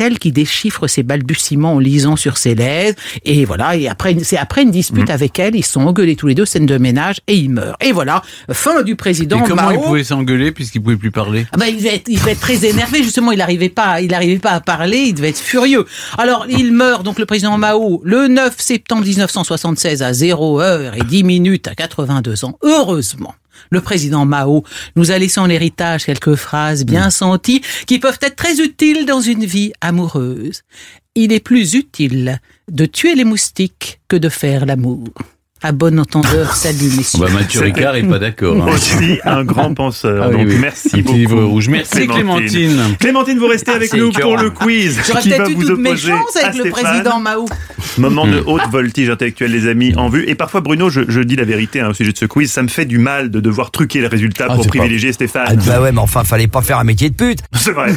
elle qui déchiffre ses balbutiements en lisant sur ses lèvres. Et voilà, et après, c'est après une dispute mmh. avec elle, ils se sont engueulés tous les deux, scène de ménage, et il meurt. Et voilà, fin du président Mao. Et comment Mao, il pouvait s'engueuler puisqu'il pouvait plus parler? Ah ben, il devait être, il devait être très énervé, justement, il n'arrivait pas, il n'arrivait pas à parler, il devait être furieux. Alors, il meurt, donc le président Mao, le neuf septembre dix-neuf cent soixante-seize à zéro heure et dix minutes à quatre-vingt-deux ans. Heureusement, le président Mao nous a laissé en héritage quelques phrases bien senties qui peuvent être très utiles dans une vie amoureuse. Il est plus utile de tuer les moustiques que de faire l'amour. À bon entendeur, salut messieurs. Bah, Mathieu Ricard n'est pas d'accord. Hein. Aussi un grand penseur. Ah, oui, donc oui. merci un beaucoup. Livre rouge. Merci Clémentine. Clémentine, Clémentine vous restez ah, avec nous pour le quiz. J'aurais qui peut-être va eu vous toutes mes opposer chances avec le Stéphane. président Mao. Moment de haute voltige intellectuelle, les amis, en vue. Et parfois, Bruno, je, je dis la vérité hein, au sujet de ce quiz, ça me fait du mal de devoir truquer les résultats ah, pour privilégier pas... Stéphane. Ah, bah ouais, mais enfin, fallait pas faire un métier de pute. C'est vrai.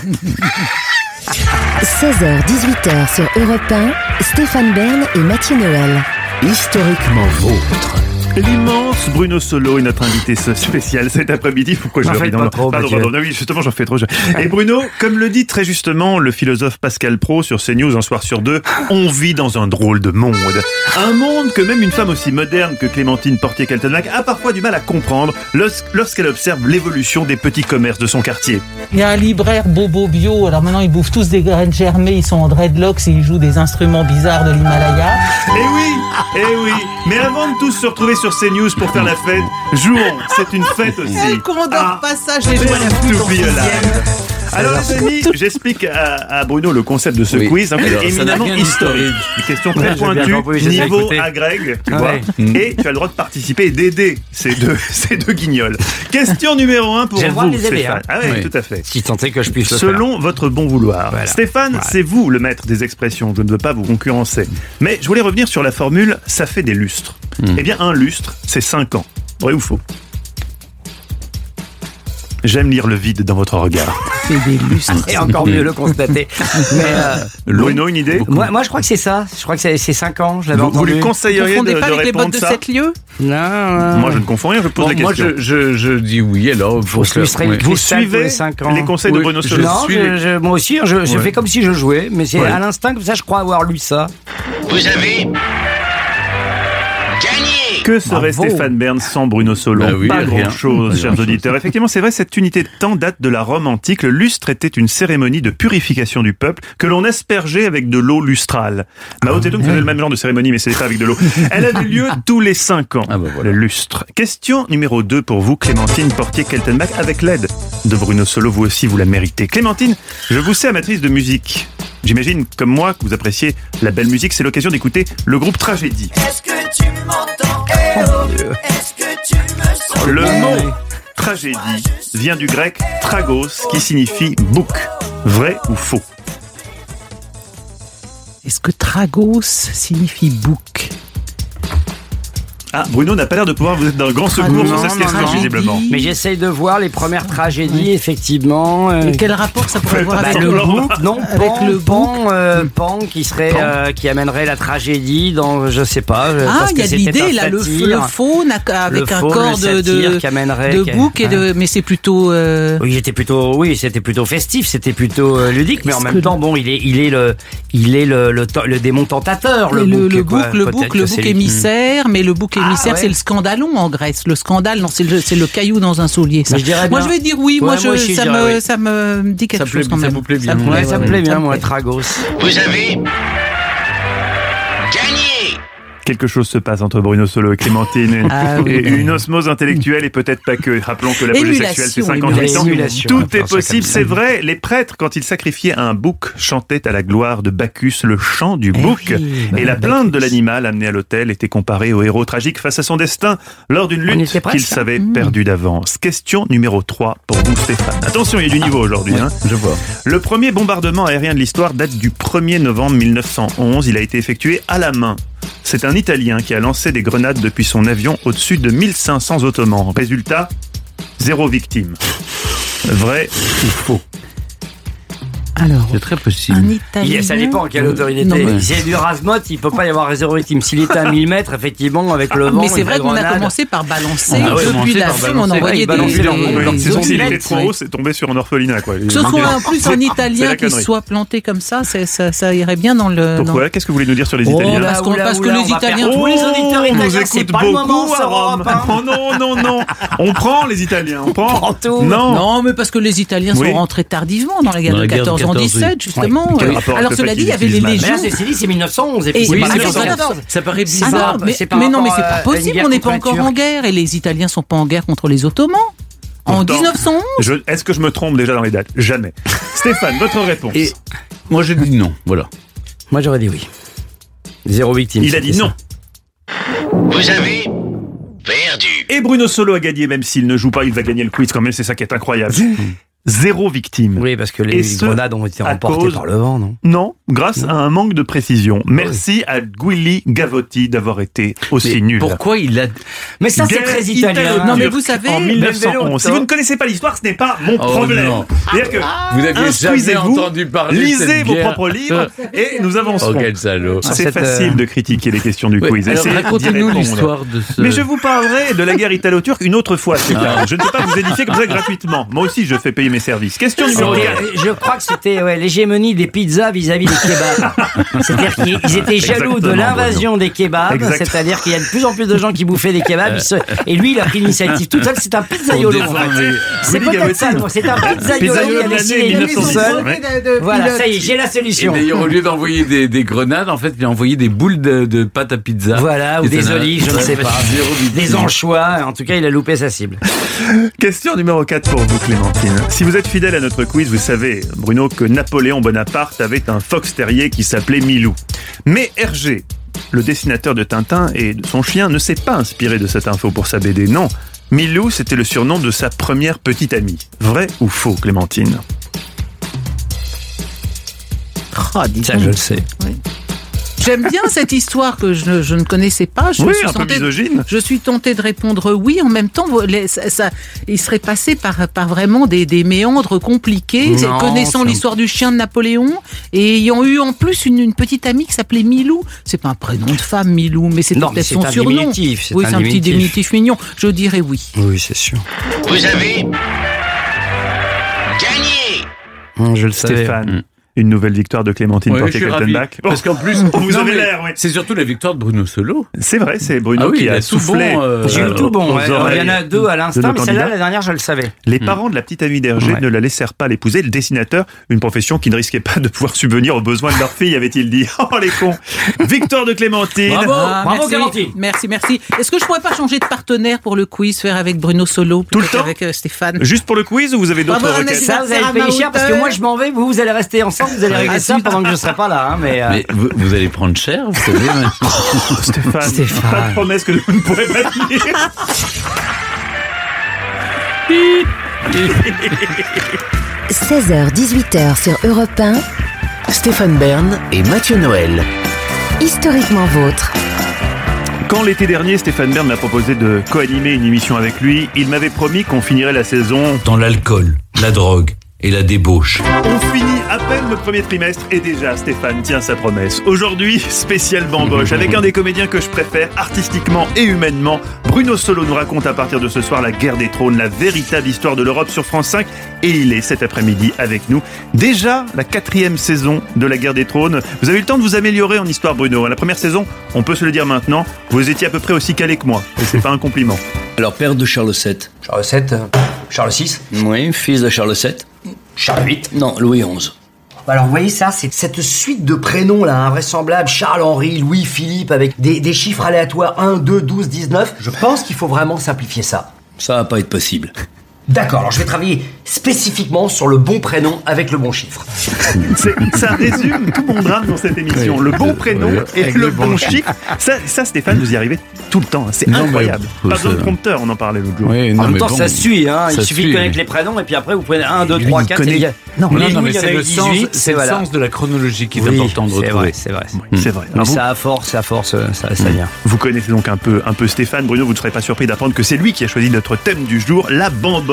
seize heures dix-huit heures sur Europe un, Stéphane Bern et Mathieu Noël. Historiquement vôtre. L'immense Bruno Solo est notre invité spécial cet après-midi. Pourquoi je fais pas trop, pardon, pardon, oui, justement, j'en fais trop. Et Bruno, comme le dit très justement le philosophe Pascal Praud sur CNews un soir sur deux, on vit dans un drôle de monde. Un monde que même une femme aussi moderne que Clémentine Portier-Kaltenbach a parfois du mal à comprendre lorsqu'elle observe l'évolution des petits commerces de son quartier. Il y a un libraire Bobo Bio, alors maintenant ils bouffent tous des graines germées, ils sont en dreadlocks et ils jouent des instruments bizarres de l'Himalaya. Eh oui, eh oui. Mais avant de tous se retrouver sur CNews pour faire la fête, jouons, c'est une fête aussi. Elle condore ah, pas ça, j'ai joué à la flûte en sixième. Alors les amis, j'explique à, à Bruno le concept de ce oui. quiz, un quiz éminemment historique. Une question très ouais, pointue, compris, niveau à Greg, tu ah vois, ouais. Et tu as le droit de participer et d'aider ces deux, ces deux guignols. Question numéro un pour vous, les aider, Stéphane. Hein. Ah oui, oui, tout à fait. Si tant est que je puisse le Selon faire. votre bon vouloir. Voilà. Stéphane, voilà. C'est vous le maître des expressions, je ne veux pas vous concurrencer. Mais je voulais revenir sur la formule « ça fait des lustres mmh. ». Eh bien, un lustre, c'est cinq ans. Vrai ou faux? J'aime lire le vide dans votre regard. C'est des lustres. Et encore mieux le constater. Mais euh, Bruno, une idée? moi, moi, je crois que c'est ça. Je crois que c'est, c'est cinq ans. Je l'avais vous, entendu. Vous lui conseilleriez de, de pas avec les bottes de sept lieux? Non, non. Moi, je ne confonds rien. Je pose bon, la question. Moi, je, je, je dis oui. Alors, faut se lustrer le vous suivez les, cinq ans. Les conseils oui, de Bruno Solo? Non, je, je, moi aussi. Je, je ouais. fais comme si je jouais, mais c'est ouais. à l'instinct comme ça. Je crois avoir lu ça. Vous avez gagné. Que serait Bravo. Stéphane Bern sans Bruno Solo? Bah oui, Pas grand-chose, chers grand auditeurs. Effectivement, c'est vrai, cette unité de temps date de la Rome antique. Le lustre était une cérémonie de purification du peuple que l'on aspergeait avec de l'eau lustrale. Mao Tse-tung faisait le même genre de cérémonie, mais c'était pas avec de l'eau. Elle avait lieu tous les cinq ans, ah bah voilà. Le lustre. Question numéro deux pour vous, Clémentine Portier-Kaltenbach, avec l'aide de Bruno Solo. Vous aussi, vous la méritez. Clémentine, je vous sais amatrice de musique. J'imagine, comme moi, que vous appréciez la belle musique. C'est l'occasion d'écouter le groupe Tragédie. Est-ce que tu m'entends? Oh, est-ce que tu me sens? Le mot tragédie vient du grec tragos, qui signifie bouc. Vrai ou faux? Est-ce que tragos signifie bouc? Ah, Bruno n'a pas l'air de pouvoir vous être d'un grand secours ah, sur cette question, visiblement. Mais j'essaye de voir les premières tragédies, oui. effectivement. Euh... Et quel rapport ça pourrait avoir bah, avec le le bouc? Non, avec pan, le pan, euh, pan qui serait, euh, qui amènerait la tragédie dans, je sais pas. Ah, il y a de l'idée là, le, le faune avec un corps de de, de bouc et de, mais c'est plutôt. Euh... Oui, j'étais plutôt, oui, c'était plutôt festif, c'était plutôt euh, ludique, mais en même temps, bon, il est, il est le, il est le, le, le démon tentateur, le bouc. Le bouc, le bouc, le bouc émissaire, mais le bouc émissaire, c'est le scandalon en Grèce. Le scandale, non, c'est le, c'est le caillou dans un soulier. Ça. Je moi, je vais dire oui. Ouais, moi, je, moi aussi, ça, je me, oui. ça me dit quelque ça chose plaît, quand même. Ça vous plaît bien. Ça, ouais, ça me plaît bien, moi, Tragos. Vous avez gagné. Quelque chose se passe entre Bruno Solo et Clémentine. Ah, oui. Et une osmose intellectuelle et peut-être pas que. Rappelons que l'apogée sexuelle, c'est cinquante-huit ans. Tout est possible, c'est vrai. Les prêtres, quand ils sacrifiaient un bouc, chantaient à la gloire de Bacchus le chant du bouc. Eh oui, et la plainte Bacchus. de l'animal amené à l'autel était comparée au héros tragique face à son destin lors d'une lutte qu'il savait mmh. perdue d'avance. Question numéro trois pour vous, Stéphane. Attention, il y a du niveau aujourd'hui. Oui, hein. Je vois. Le premier bombardement aérien de l'histoire date du premier novembre mille neuf cent onze. Il a été effectué à la main. C'est un Italien qui a lancé des grenades depuis son avion au-dessus de mille cinq cents Ottomans. Résultat, zéro victime. Vrai ou faux? Alors, c'est très possible. Un Italien. Ça dépend à quelle hauteur il était. Non, mais... Si c'est du Razmot, il peut pas y avoir zéro victime. S'il était à mille mètres, effectivement, avec le vent. Mais c'est vrai qu'on a commencé par balancer. Depuis la fume, on envoyait des. S'il était trop haut, c'est tombé sur un orphelinat, quoi. Que ce soit en plus un Italien qui soit planté comme ça, ça irait bien dans le. Pourquoi ? Qu'est-ce que vous voulez nous dire sur les Italiens ? Parce que les Italiens. Tous les auditeurs italiens, c'est pas le moment, ça va pas. Oh non, non, non. On prend les Italiens, on prend. tout. Non. Non, mais parce que les Italiens sont rentrés tardivement dans la guerre de quatorze en dix-sept, justement. Alors cela dit, il y avait les légions. Mais c'est c'est mille neuf cent onze et puis oui, c'est mille neuf cent quatorze. Ça paraît bizarre. Mais, mais non, mais c'est pas possible. On n'est pas encore en guerre et les Italiens sont pas en guerre contre les Ottomans. En dix-neuf cent onze. Je, est-ce que je me trompe déjà dans les dates ? Jamais. Stéphane, votre réponse ? Et moi, je dis non. Voilà. Moi, j'aurais dit oui. Zéro victime. Il a dit non. Vous avez perdu. Et Bruno Solo a gagné, même s'il ne joue pas, il va gagner le quiz quand même, c'est ça qui est incroyable. Zéro victime. Oui, parce que les grenades ont été remportées par le vent, non ? Non, grâce non. à un manque de précision. Merci oui. à Guili Gavotti d'avoir été aussi mais nul. Pourquoi il a... Mais ça, c'est très italien. Non, mais vous savez... En mille neuf cent onze. Si vous ne connaissez pas l'histoire, ce n'est pas mon oh, problème. Non. C'est-à-dire que vous n'aviez jamais entendu parler lisez de vos propres livres et nous avancerons. Oh, quel salaud. C'est facile euh... de critiquer les questions du oui, quiz. Alors, racontez-nous l'histoire de ce... Mais je vous parlerai de la guerre italo-turque une autre fois. Ah. Je ne peux pas vous édifier comme ça gratuitement. Moi aussi, je fais payer mes services. Question numéro Je crois que c'était ouais, l'hégémonie des pizzas vis-à-vis des kebabs. C'est-à-dire qu'ils étaient jaloux de l'invasion des kebabs. Exactement. C'est-à-dire qu'il y a de plus en plus de gens qui bouffaient des kebabs. Se... Et lui, il a pris l'initiative tout seul. C'est un pizzaiolo. En fait. C'est peut-être ça. Donc c'est un pizzaiolo. Il a décidé de tout seul. Voilà, ça y est, j'ai la solution. Et d'ailleurs, au lieu d'envoyer des, des grenades, en fait, il a envoyé des boules de, de pâte à pizza. Voilà, ou des olives, je ne sais pas. Des anchois. En tout cas, il a loupé sa cible. Question numéro quatre pour vous, Clémentine. Si vous êtes fidèle à notre quiz, vous savez, Bruno, que Napoléon Bonaparte avait un fox terrier qui s'appelait Milou. Mais Hergé, le dessinateur de Tintin et de son chien, ne s'est pas inspiré de cette info pour sa B D. Non, Milou, c'était le surnom de sa première petite amie. Vrai ou faux, Clémentine ? Oh, ça, je le sais. Oui. J'aime bien cette histoire que je, je ne connaissais pas. Je oui, suis un peu misogyne. Je suis tentée de répondre oui. En même temps, les, ça, ça, il serait passé par, par vraiment des, des méandres compliqués, non, connaissant l'histoire du chien de Napoléon et ayant eu en plus une, une petite amie qui s'appelait Milou. C'est pas un prénom de femme, Milou, mais c'est peut-être son surnom. Diminutif, c'est oui, un c'est un diminutif. petit diminutif mignon. Je dirais oui. Oui, c'est sûr. Vous avez gagné. Je le savais. Stéphane. Une nouvelle victoire de Clémentine ouais, Portier-Kaltenbach. Bon. Parce qu'en plus, vous non, avez l'air, oui. C'est surtout la victoire de Bruno Solo. C'est vrai, c'est Bruno ah oui, qui a, a soufflé. Bon, euh, J'ai eu tout bon. Ouais. Il y en a deux à l'instant, mais celle-là, la dernière, je le savais. Les parents de la petite amie d'Hergé ouais. ne la laissèrent pas l'épouser. Le dessinateur, une profession qui ne risquait pas de pouvoir subvenir aux besoins de leur fille, avait-il dit. Oh, les cons. Victoire de Clémentine. Bravo, ah, bravo merci, Clémentine. Merci, merci. Est-ce que je pourrais pas changer de partenaire pour le quiz, faire avec Bruno Solo tout le temps avec euh, Stéphane? Juste pour le quiz ou vous avez d'autres requêtes? Ça, vous allez payer cher parce que moi, je m'en vais. Vous, vous allez rester ensemble. Vous allez régler ça pendant que je ne serai pas là. Hein, mais, euh... mais vous, vous allez prendre cher, vous savez. Oh, Stéphane, Stéphane, pas de promesse que vous ne pourrez pas tenir. seize heures dix-huit heures sur Europe un. Stéphane Bern et Mathieu Noël. Historiquement vôtre. Quand l'été dernier, Stéphane Bern m'a proposé de co-animer une émission avec lui, il m'avait promis qu'on finirait la saison dans l'alcool, la drogue et la débauche. On finit à peine le premier trimestre et déjà Stéphane tient sa promesse. Aujourd'hui, spécial bamboche avec un des comédiens que je préfère artistiquement et humainement. Bruno Solo nous raconte à partir de ce soir la guerre des trônes, la véritable histoire de l'Europe sur France cinq et il est cet après-midi avec nous. Déjà la quatrième saison de la guerre des trônes. Vous avez eu le temps de vous améliorer en histoire, Bruno. La première saison, on peut se le dire maintenant, vous étiez à peu près aussi calé que moi et c'est pas un compliment. Alors père de Charles sept. Charles sept, euh, Charles six. Oui, fils de Charles sept. Charles huit. Non, Louis onze. Alors vous voyez ça, c'est cette suite de prénoms là, invraisemblables, Charles-Henri, Louis-Philippe, avec des, des chiffres aléatoires, un, deux, douze, dix-neuf. Je pense qu'il faut vraiment simplifier ça. Ça va pas être possible. D'accord, alors je vais travailler spécifiquement sur le bon prénom avec le bon chiffre. C'est, ça résume tout mon drame dans cette émission. Oui, le bon prénom oui, et le, le bon, bon chiffre. Ça, ça, Stéphane, vous y arrivez tout le temps. C'est non, incroyable. Pas besoin de prompteur, on en parlait l'autre jour. Oui, non, en même temps, bon, ça suit. Hein. Ça Il suffit suit, de connaître oui. les prénoms et puis après, vous prenez un, deux, trois, quatre. Connaît... Non, non, non, mais c'est le, dix-huit, sens, c'est le voilà. sens de la chronologie qui est oui, important de retrouver. Vrai, c'est vrai, c'est vrai. Oui, c'est vrai. Mais ça a force, ça a force, ça, ça vient. Vous connaissez donc un peu, un peu Stéphane. Bruno, vous ne serez pas surpris d'apprendre que c'est lui qui a choisi notre thème du jour, la bamboche.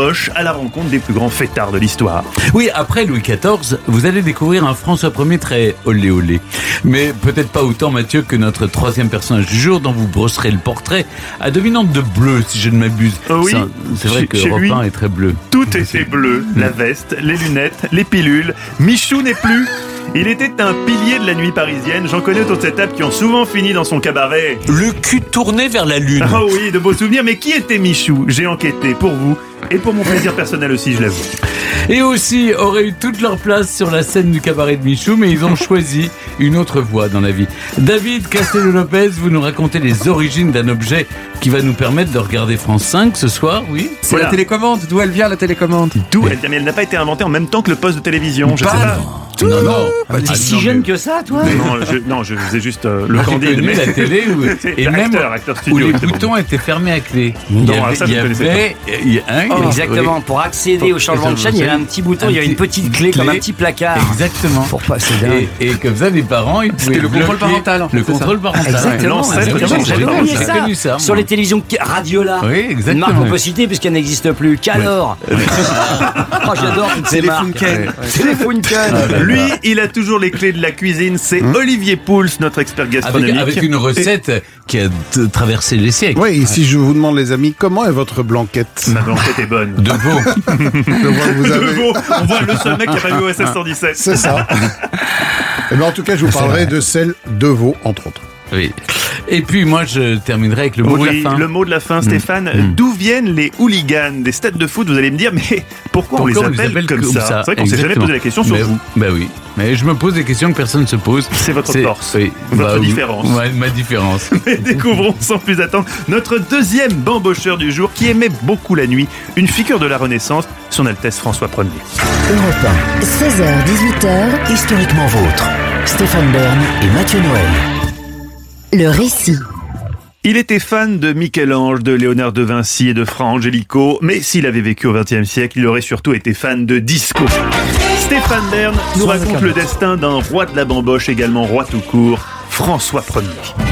Roche à la rencontre des plus grands fêtards de l'histoire. Oui, après Louis quatorze, vous allez découvrir un François Ier très olé olé. Mais peut-être pas autant, Mathieu, que notre troisième personnage du jour, dont vous brosserez le portrait, à dominante de bleu, si je ne m'abuse. Oh oui, Ça, c'est vrai chez, que chez Europe lui, un est très bleu. Tout était bleu, la veste, les lunettes, les pilules. Michou n'est plus. Il était un pilier de la nuit parisienne. J'en connais autour de cette table qui ont souvent fini dans son cabaret. Le cul tourné vers la lune. Oh oui, de beaux souvenirs. Mais qui était Michou? J'ai enquêté pour vous et pour mon plaisir personnel aussi, je l'avoue. Et aussi auraient eu toute leur place sur la scène du cabaret de Michou, mais ils ont choisi une autre voie dans la vie. David Castello-Lopez, vous nous racontez les origines d'un objet qui va nous permettre de regarder France cinq ce soir, oui? C'est Voilà. la télécommande. D'où elle vient, la télécommande? D'où elle, mais elle n'a pas été inventée en même temps que le poste de télévision. Je sais pas. Non, non. T'es Ah, si non, jeune mais- que ça, toi? Non, je, non, je faisais juste euh, le J'ai candide. connu mais- la télé où, C'est et même acteur, acteur où studio, les c'est bon. boutons étaient fermés à clé. Non, il y avait, ça, je il y connaissais avait- il y a- hein, Oh, oui. exactement. Pour accéder au changement de chaîne, il y avait un petit bouton, Un il y avait une petit- petite clé comme un clé. petit placard. Exactement. Pour passer d'un. Et, et comme ça, les parents, ils pouvaient C'était le contrôle bloquer parental, en fait, Le c'est ça. contrôle parental. Exactement, L'ancêtre, exactement. le J'avais contrôle oublié parental. ça. J'ai connu ça, Sur moi. les télévisions Radiola. Oui, Une exactement. marque qu'on peut citer puisqu'elle n'existe plus. Qu'alors Oh, j'adore toutes ces marques. C'est les Funken. Lui, il a toujours les clés de la cuisine. C'est Olivier Pouls, notre expert Avec, gastronomique. avec une recette qui a t- traversé les siècles. Oui, et si je vous demande, les amis, comment est votre blanquette? Ma blanquette est bonne. De veau. Je vois que vous De avez... veau. On voit le seul mec qui a pas vu O S S cent dix-sept. C'est ça. Eh bien, en tout cas, je vous parlerai de celle de veau, entre autres. Oui. Et puis moi, je terminerai avec le mot Oui, de la fin. le mot de la fin, Stéphane. D'où viennent les hooligans des stades de foot? Vous allez me dire, mais pourquoi, on, les Pourquoi appelle comme, ça, C'est vrai qu'on s'est jamais Exactement. posé la question sur Mais- vous. Bah oui. Mais je me pose des questions que personne ne se pose. C'est votre force, oui. votre Bah oui. différence. Ouais, ma différence. Mais découvrons sans plus attendre notre deuxième bambocheur du jour qui aimait beaucoup la nuit, une figure de la Renaissance, son Altesse François Ier. Europe un, seize heures dix-huit heures, Historiquement vôtre. Stéphane Bern et Mathieu Noël. le récit. Il était fan de Michel-Ange, de Léonard de Vinci et de Fra Angelico, mais s'il avait vécu au vingtième siècle, il aurait surtout été fan de disco. Stéphane Bern nous raconte le destin d'un roi de la bamboche, également roi tout court, François Ier.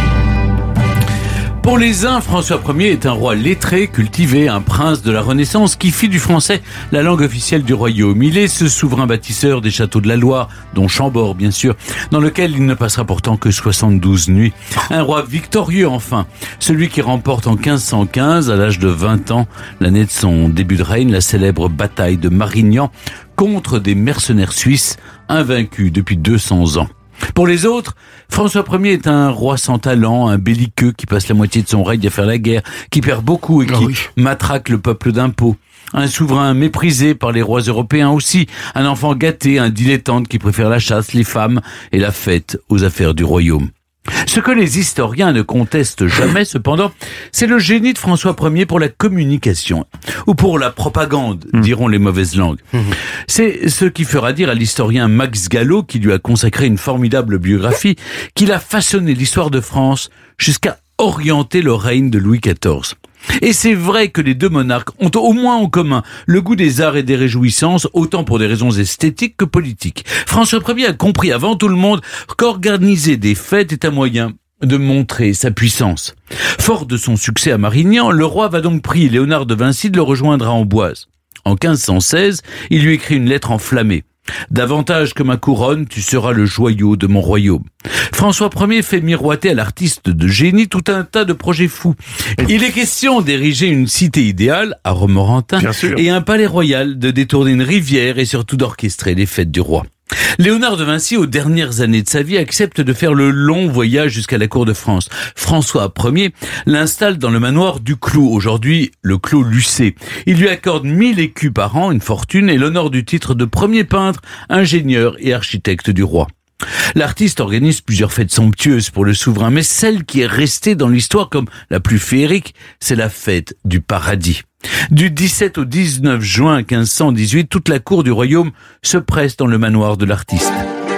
Pour les uns, François Ier est un roi lettré, cultivé, un prince de la Renaissance qui fit du français la langue officielle du royaume. Il est ce souverain bâtisseur des châteaux de la Loire, dont Chambord bien sûr, dans lequel il ne passera pourtant que soixante-douze nuits. Un roi victorieux enfin, celui qui remporte en quinze cent quinze, à l'âge de vingt ans, l'année de son début de règne, la célèbre bataille de Marignan contre des mercenaires suisses invaincus depuis deux cents ans. Pour les autres, François Ier est un roi sans talent, un belliqueux qui passe la moitié de son règne à faire la guerre, qui perd beaucoup et qui Ah oui. matraque le peuple d'impôts. Un souverain méprisé par les rois européens aussi, un enfant gâté, un dilettante qui préfère la chasse, les femmes et la fête aux affaires du royaume. Ce que les historiens ne contestent jamais, cependant, c'est le génie de François Ier pour la communication, ou pour la propagande, diront les mauvaises langues. C'est ce qui fera dire à l'historien Max Gallo, qui lui a consacré une formidable biographie, qu'il a façonné l'histoire de France jusqu'à orienter le règne de Louis quatorze. Et c'est vrai que les deux monarques ont au moins en commun le goût des arts et des réjouissances, autant pour des raisons esthétiques que politiques. François Ier a compris avant tout le monde qu'organiser des fêtes est un moyen de montrer sa puissance. Fort de son succès à Marignan, le roi va donc prier Léonard de Vinci de le rejoindre à Amboise. En quinze cent seize, il lui écrit une lettre enflammée. Davantage que ma couronne, tu seras le joyau de mon royaume. François Ier fait miroiter à l'artiste de génie tout un tas de projets fous. Il est question d'ériger une cité idéale à Romorantin Bien sûr. et un palais royal, de détourner une rivière et surtout d'orchestrer les fêtes du roi. Léonard de Vinci, aux dernières années de sa vie, accepte de faire le long voyage jusqu'à la cour de France. François Ier l'installe dans le manoir du Clos, aujourd'hui le Clos Lucé. Il lui accorde mille écus par an, une fortune, et l'honneur du titre de premier peintre, ingénieur et architecte du roi. L'artiste organise plusieurs fêtes somptueuses pour le souverain, mais celle qui est restée dans l'histoire comme la plus féerique, c'est la fête du paradis. Du dix-sept au dix-neuf juin quinze cent dix-huit, toute la cour du royaume se presse dans le manoir de l'artiste.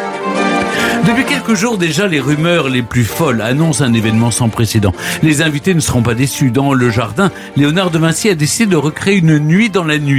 Depuis quelques jours déjà, les rumeurs les plus folles annoncent un événement sans précédent. Les invités ne seront pas déçus. Dans le jardin, Léonard de Vinci a décidé de recréer une nuit dans la nuit.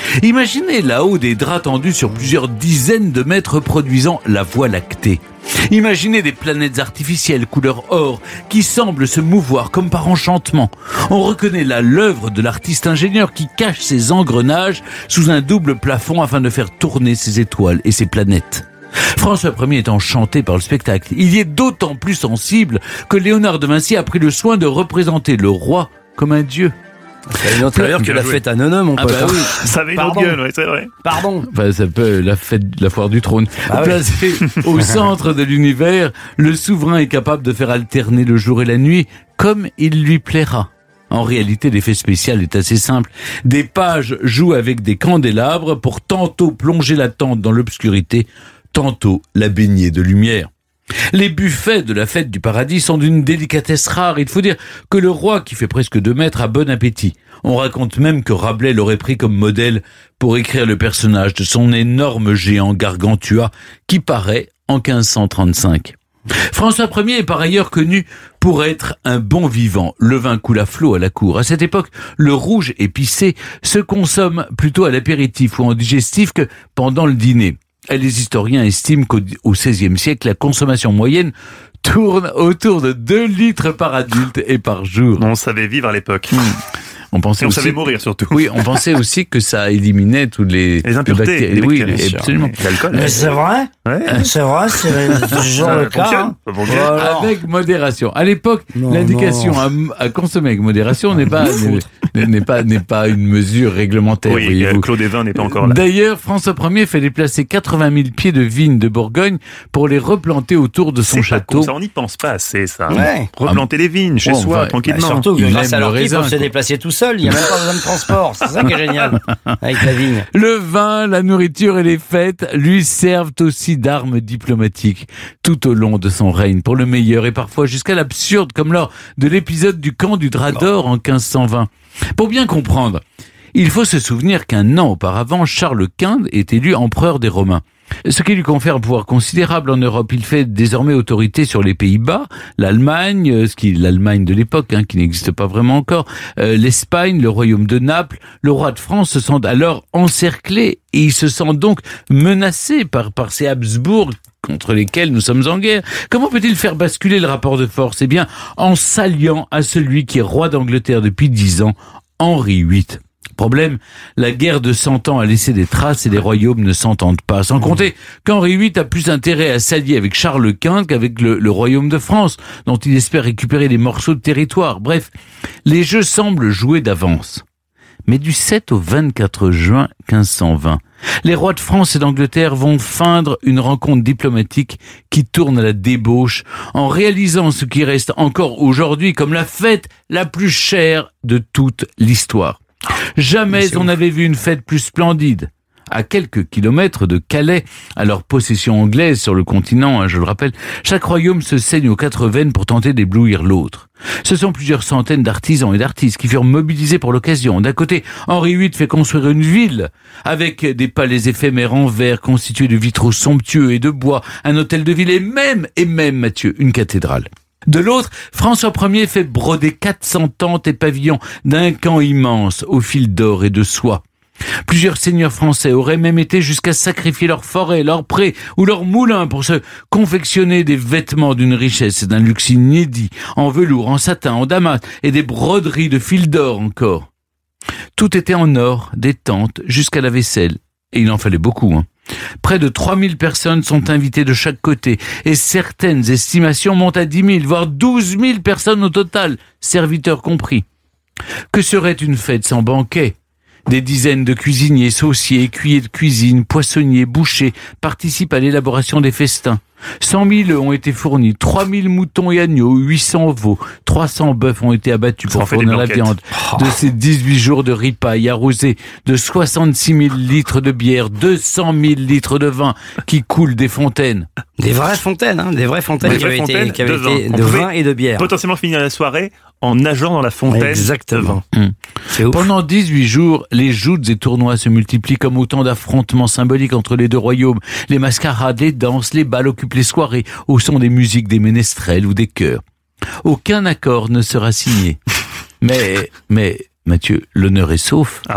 Imaginez là-haut des draps tendus sur plusieurs dizaines de mètres produisant la Voie lactée. Imaginez des planètes artificielles couleur or qui semblent se mouvoir comme par enchantement. On reconnaît là l'œuvre de l'artiste ingénieur qui cache ses engrenages sous un double plafond afin de faire tourner ses étoiles et ses planètes. François Ier est enchanté par le spectacle. Il y est d'autant plus sensible que Léonard de Vinci a pris le soin de représenter le roi comme un dieu. C'est une autre allure que la fête à Neuneu, mon pote. Ah bah oui, ça avait une autre gueule, ouais, c'est vrai. Pardon. Enfin, ça peut, la fête, la foire du trône. Ah Placé oui. au centre de l'univers, le souverain est capable de faire alterner le jour et la nuit comme il lui plaira. En réalité, l'effet spécial est assez simple. Des pages jouent avec des candélabres pour tantôt plonger la tente dans l'obscurité, tantôt la baigner de lumière. Les buffets de la fête du paradis sont d'une délicatesse rare. Il faut dire que le roi, qui fait presque deux mètres, a bon appétit. On raconte même que Rabelais l'aurait pris comme modèle pour écrire le personnage de son énorme géant Gargantua, qui paraît en quinze cent trente-cinq. François Ier est par ailleurs connu pour être un bon vivant. Le vin coule à flot à la cour. À cette époque, le rouge épicé se consomme plutôt à l'apéritif ou en digestif que pendant le dîner. Les historiens estiment qu'au seizième siècle, la consommation moyenne tourne autour de deux litres par adulte et par jour. On savait vivre à l'époque. On pensait et on aussi, savait mourir surtout. Oui, on pensait aussi que ça éliminait toutes les, les impuretés. Les les oui, les, absolument. L'alcool. Mais c'est vrai. Ouais. C'est vrai, c'est toujours le cas. Voilà. Avec modération. À l'époque, non, l'indication à, à consommer avec modération n'est pas n'est, n'est pas n'est pas une mesure réglementaire. Oui, Claude Evin n'est pas encore là. D'ailleurs, François Ier fait déplacer quatre-vingt mille pieds de vignes de Bourgogne pour les replanter autour de son c'est château. Pas ça, on n'y pense pas assez, ça. Ouais. Replanter ah, les vignes chez oh, soi, tranquillement. Bah, surtout que il grâce à leur ils peuvent se déplacer tout seul. Il n'y a même pas besoin de transport. C'est ça qui est génial avec la vigne. Le vin, la nourriture et les fêtes lui servent aussi d'armes diplomatiques tout au long de son règne, pour le meilleur et parfois jusqu'à l'absurde, comme lors de l'épisode du camp du Drap d'Or en quinze cent vingt. Pour bien comprendre, il faut se souvenir qu'un an auparavant, Charles Quint est élu empereur des Romains. Ce qui lui confère un pouvoir considérable en Europe. Il fait désormais autorité sur les Pays-Bas, l'Allemagne, ce qui est l'Allemagne de l'époque, hein, qui n'existe pas vraiment encore, euh, l'Espagne, le royaume de Naples. Le roi de France se sent alors encerclé et il se sent donc menacé par, par ces Habsbourg contre lesquels nous sommes en guerre. Comment peut-il faire basculer le rapport de force? Eh bien, en s'alliant à celui qui est roi d'Angleterre depuis dix ans, Henri huit. Problème, la guerre de Cent Ans a laissé des traces et les royaumes ne s'entendent pas. Sans compter qu'Henri huit a plus intérêt à s'allier avec Charles Quint qu'avec le, le royaume de France, dont il espère récupérer des morceaux de territoire. Bref, les jeux semblent joués d'avance. Mais du sept au vingt-quatre juin quinze cent vingt, les rois de France et d'Angleterre vont feindre une rencontre diplomatique qui tourne à la débauche en réalisant ce qui reste encore aujourd'hui comme la fête la plus chère de toute l'histoire. Jamais on n'avait vu une fête plus splendide. À quelques kilomètres de Calais, alors possession anglaise sur le continent, hein, je le rappelle, chaque royaume se saigne aux quatre veines pour tenter d'éblouir l'autre. Ce sont plusieurs centaines d'artisans et d'artistes qui furent mobilisés pour l'occasion. D'un côté, Henri huit fait construire une ville avec des palais éphémères en verre constitués de vitraux somptueux et de bois, un hôtel de ville et même, et même, Mathieu, une cathédrale. De l'autre, François Ier fait broder quatre cents tentes et pavillons d'un camp immense au fil d'or et de soie. Plusieurs seigneurs français auraient même été jusqu'à sacrifier leurs forêts, leurs prés ou leurs moulins pour se confectionner des vêtements d'une richesse et d'un luxe inédit, en velours, en satin, en damas et des broderies de fil d'or encore. Tout était en or, des tentes jusqu'à la vaisselle. Et il en fallait beaucoup, hein. Près de trois mille personnes sont invitées de chaque côté et certaines estimations montent à dix mille, voire douze mille personnes au total, serviteurs compris. Que serait une fête sans banquet? Des dizaines de cuisiniers, sauciers, écuyers de cuisine, poissonniers, bouchers participent à l'élaboration des festins. cent mille œufs ont été fournis, trois mille moutons et agneaux, huit cents veaux, trois cents bœufs ont été abattus pour fournir la viande. De ces dix-huit jours de ripaille arrosés de soixante-six mille litres de bière, deux cent mille litres de vin qui coulent des fontaines. Des vraies fontaines, hein, des vraies fontaines, des qui, vraies avaient fontaines été, qui avaient de été vin, de vin et de bière. Potentiellement finir la soirée en nageant dans la fontaine. Exactement. Mmh. C'est ouf. Pendant dix-huit jours, les joutes et tournois se multiplient comme autant d'affrontements symboliques entre les deux royaumes. Les mascarades, les danses, les bals occupent les soirées au son des musiques des ménestrels ou des chœurs. Aucun accord ne sera signé. Mais, mais, Mathieu, l'honneur est sauf. Ah.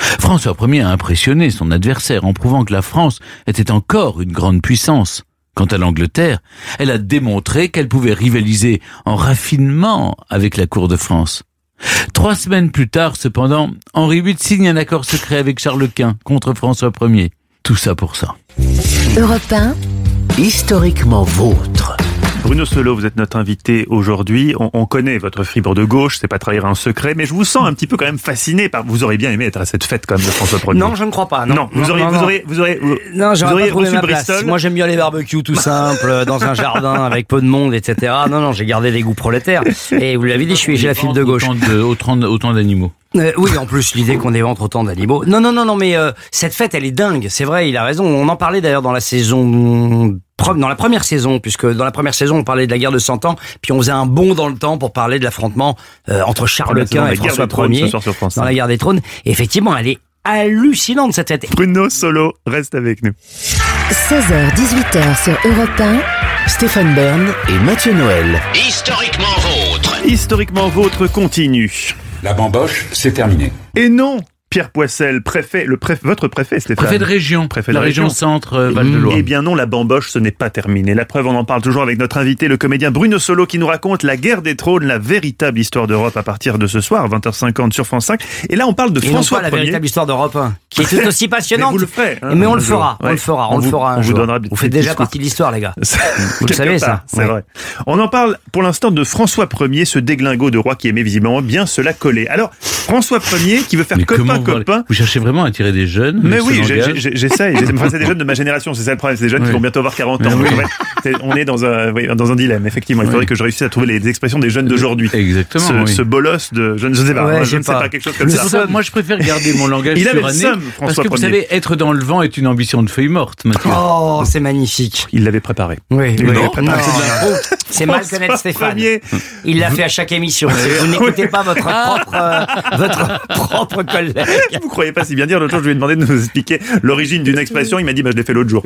François Ier a impressionné son adversaire en prouvant que la France était encore une grande puissance. Quant à l'Angleterre, elle a démontré qu'elle pouvait rivaliser en raffinement avec la cour de France. Trois semaines plus tard, cependant, Henri huit signe un accord secret avec Charles Quint contre François Ier. Tout ça pour ça. Europe un, Historiquement vôtre. Bruno Solo, vous êtes notre invité aujourd'hui. On, on connaît votre fibre de gauche, c'est pas trahir un secret, mais je vous sens un petit peu quand même fasciné par. Vous auriez bien aimé être à cette fête quand même de François Ier. Non, je ne crois pas. Non, non, vous, non, auriez, non, vous, non. auriez, vous auriez, vous non, j'aurais vous auriez pas trouvé reçu ma Bristol. place. Moi, j'aime bien les barbecues tout simples, dans un jardin avec peu de monde, et cetera. Non, non, j'ai gardé les goûts prolétaires. Et vous l'avez dit, je suis j'ai la fibre de gauche. Autant, de, autant, autant d'animaux. Euh, oui, en plus, l'idée qu'on éventre autant d'animaux. Non, non, non, non, mais euh, cette fête, elle est dingue. C'est vrai, il a raison. On en parlait d'ailleurs dans la saison, dans la première saison, puisque dans la première saison, on parlait de la guerre de Cent Ans, puis on faisait un bond dans le temps pour parler de l'affrontement euh, entre Charles Quint et François Ier dans la guerre des trônes. Et effectivement, elle est hallucinante cette fête. Bruno Solo, reste avec nous. seize heures dix-huit heures sur Europe un. Stéphane Bern et Mathieu Noël. Historiquement vôtre. Historiquement vôtre continue. La bamboche, c'est terminé. Et non, Pierre Poissel, préfet, le préfet, votre préfet, Stéphane. Préfet de région, préfet la de région, région centre euh, Val-de-Loire. Eh bien non, la bamboche, ce n'est pas terminé. La preuve, on en parle toujours avec notre invité, le comédien Bruno Solo, qui nous raconte la guerre des trônes, la véritable histoire d'Europe à partir de ce soir, vingt heures cinquante sur France cinq. Et là, on parle de Et François non pas Ier. la véritable histoire d'Europe un, qui est tout aussi passionnante. Mais vous le ferez. Hein, mais on le fera, on ouais. le fera, on, on le vous, fera un on jour. vous donnera Vous faites déjà partie de l'histoire, les gars. Vous le savez, ça. C'est ouais. vrai. On en parle pour l'instant de François Ier, ce déglingo de roi qui aimait visiblement bien se la coller. Alors, François Ier qui veut faire copain-copain. Vous, vous cherchez vraiment à attirer des jeunes? Mais oui, j'ai, j'ai, j'essaye. Enfin, c'est des jeunes de ma génération, c'est ça le problème. C'est des jeunes oui. qui vont bientôt avoir quarante ans. Donc, oui. c'est, on est dans un, oui, dans un dilemme, effectivement. Il faudrait oui. que je réussisse à trouver les expressions des jeunes d'aujourd'hui. Exactement. Ce, oui. ce bolos de, je ne sais pas, ouais, moi, je ne sais pas. pas, quelque chose comme mais ça. ça. Moi, je préfère garder mon langage Il suranné. avait le seum, parce que Ier. vous savez, être dans le vent est une ambition de feuille morte, Mathieu. Oh, c'est magnifique. Il l'avait préparé. Oui, Il oui. l'avait préparé. Non, non. C'est mal connaître Stéphane. Ier. Il l'a fait à chaque émission. Vous n'écoutez pas votre propre, euh, votre propre collègue. Vous croyez pas si bien dire. L'autre jour, je lui ai demandé de nous expliquer l'origine d'une expression. Il m'a dit, bah, je l'ai fait l'autre jour.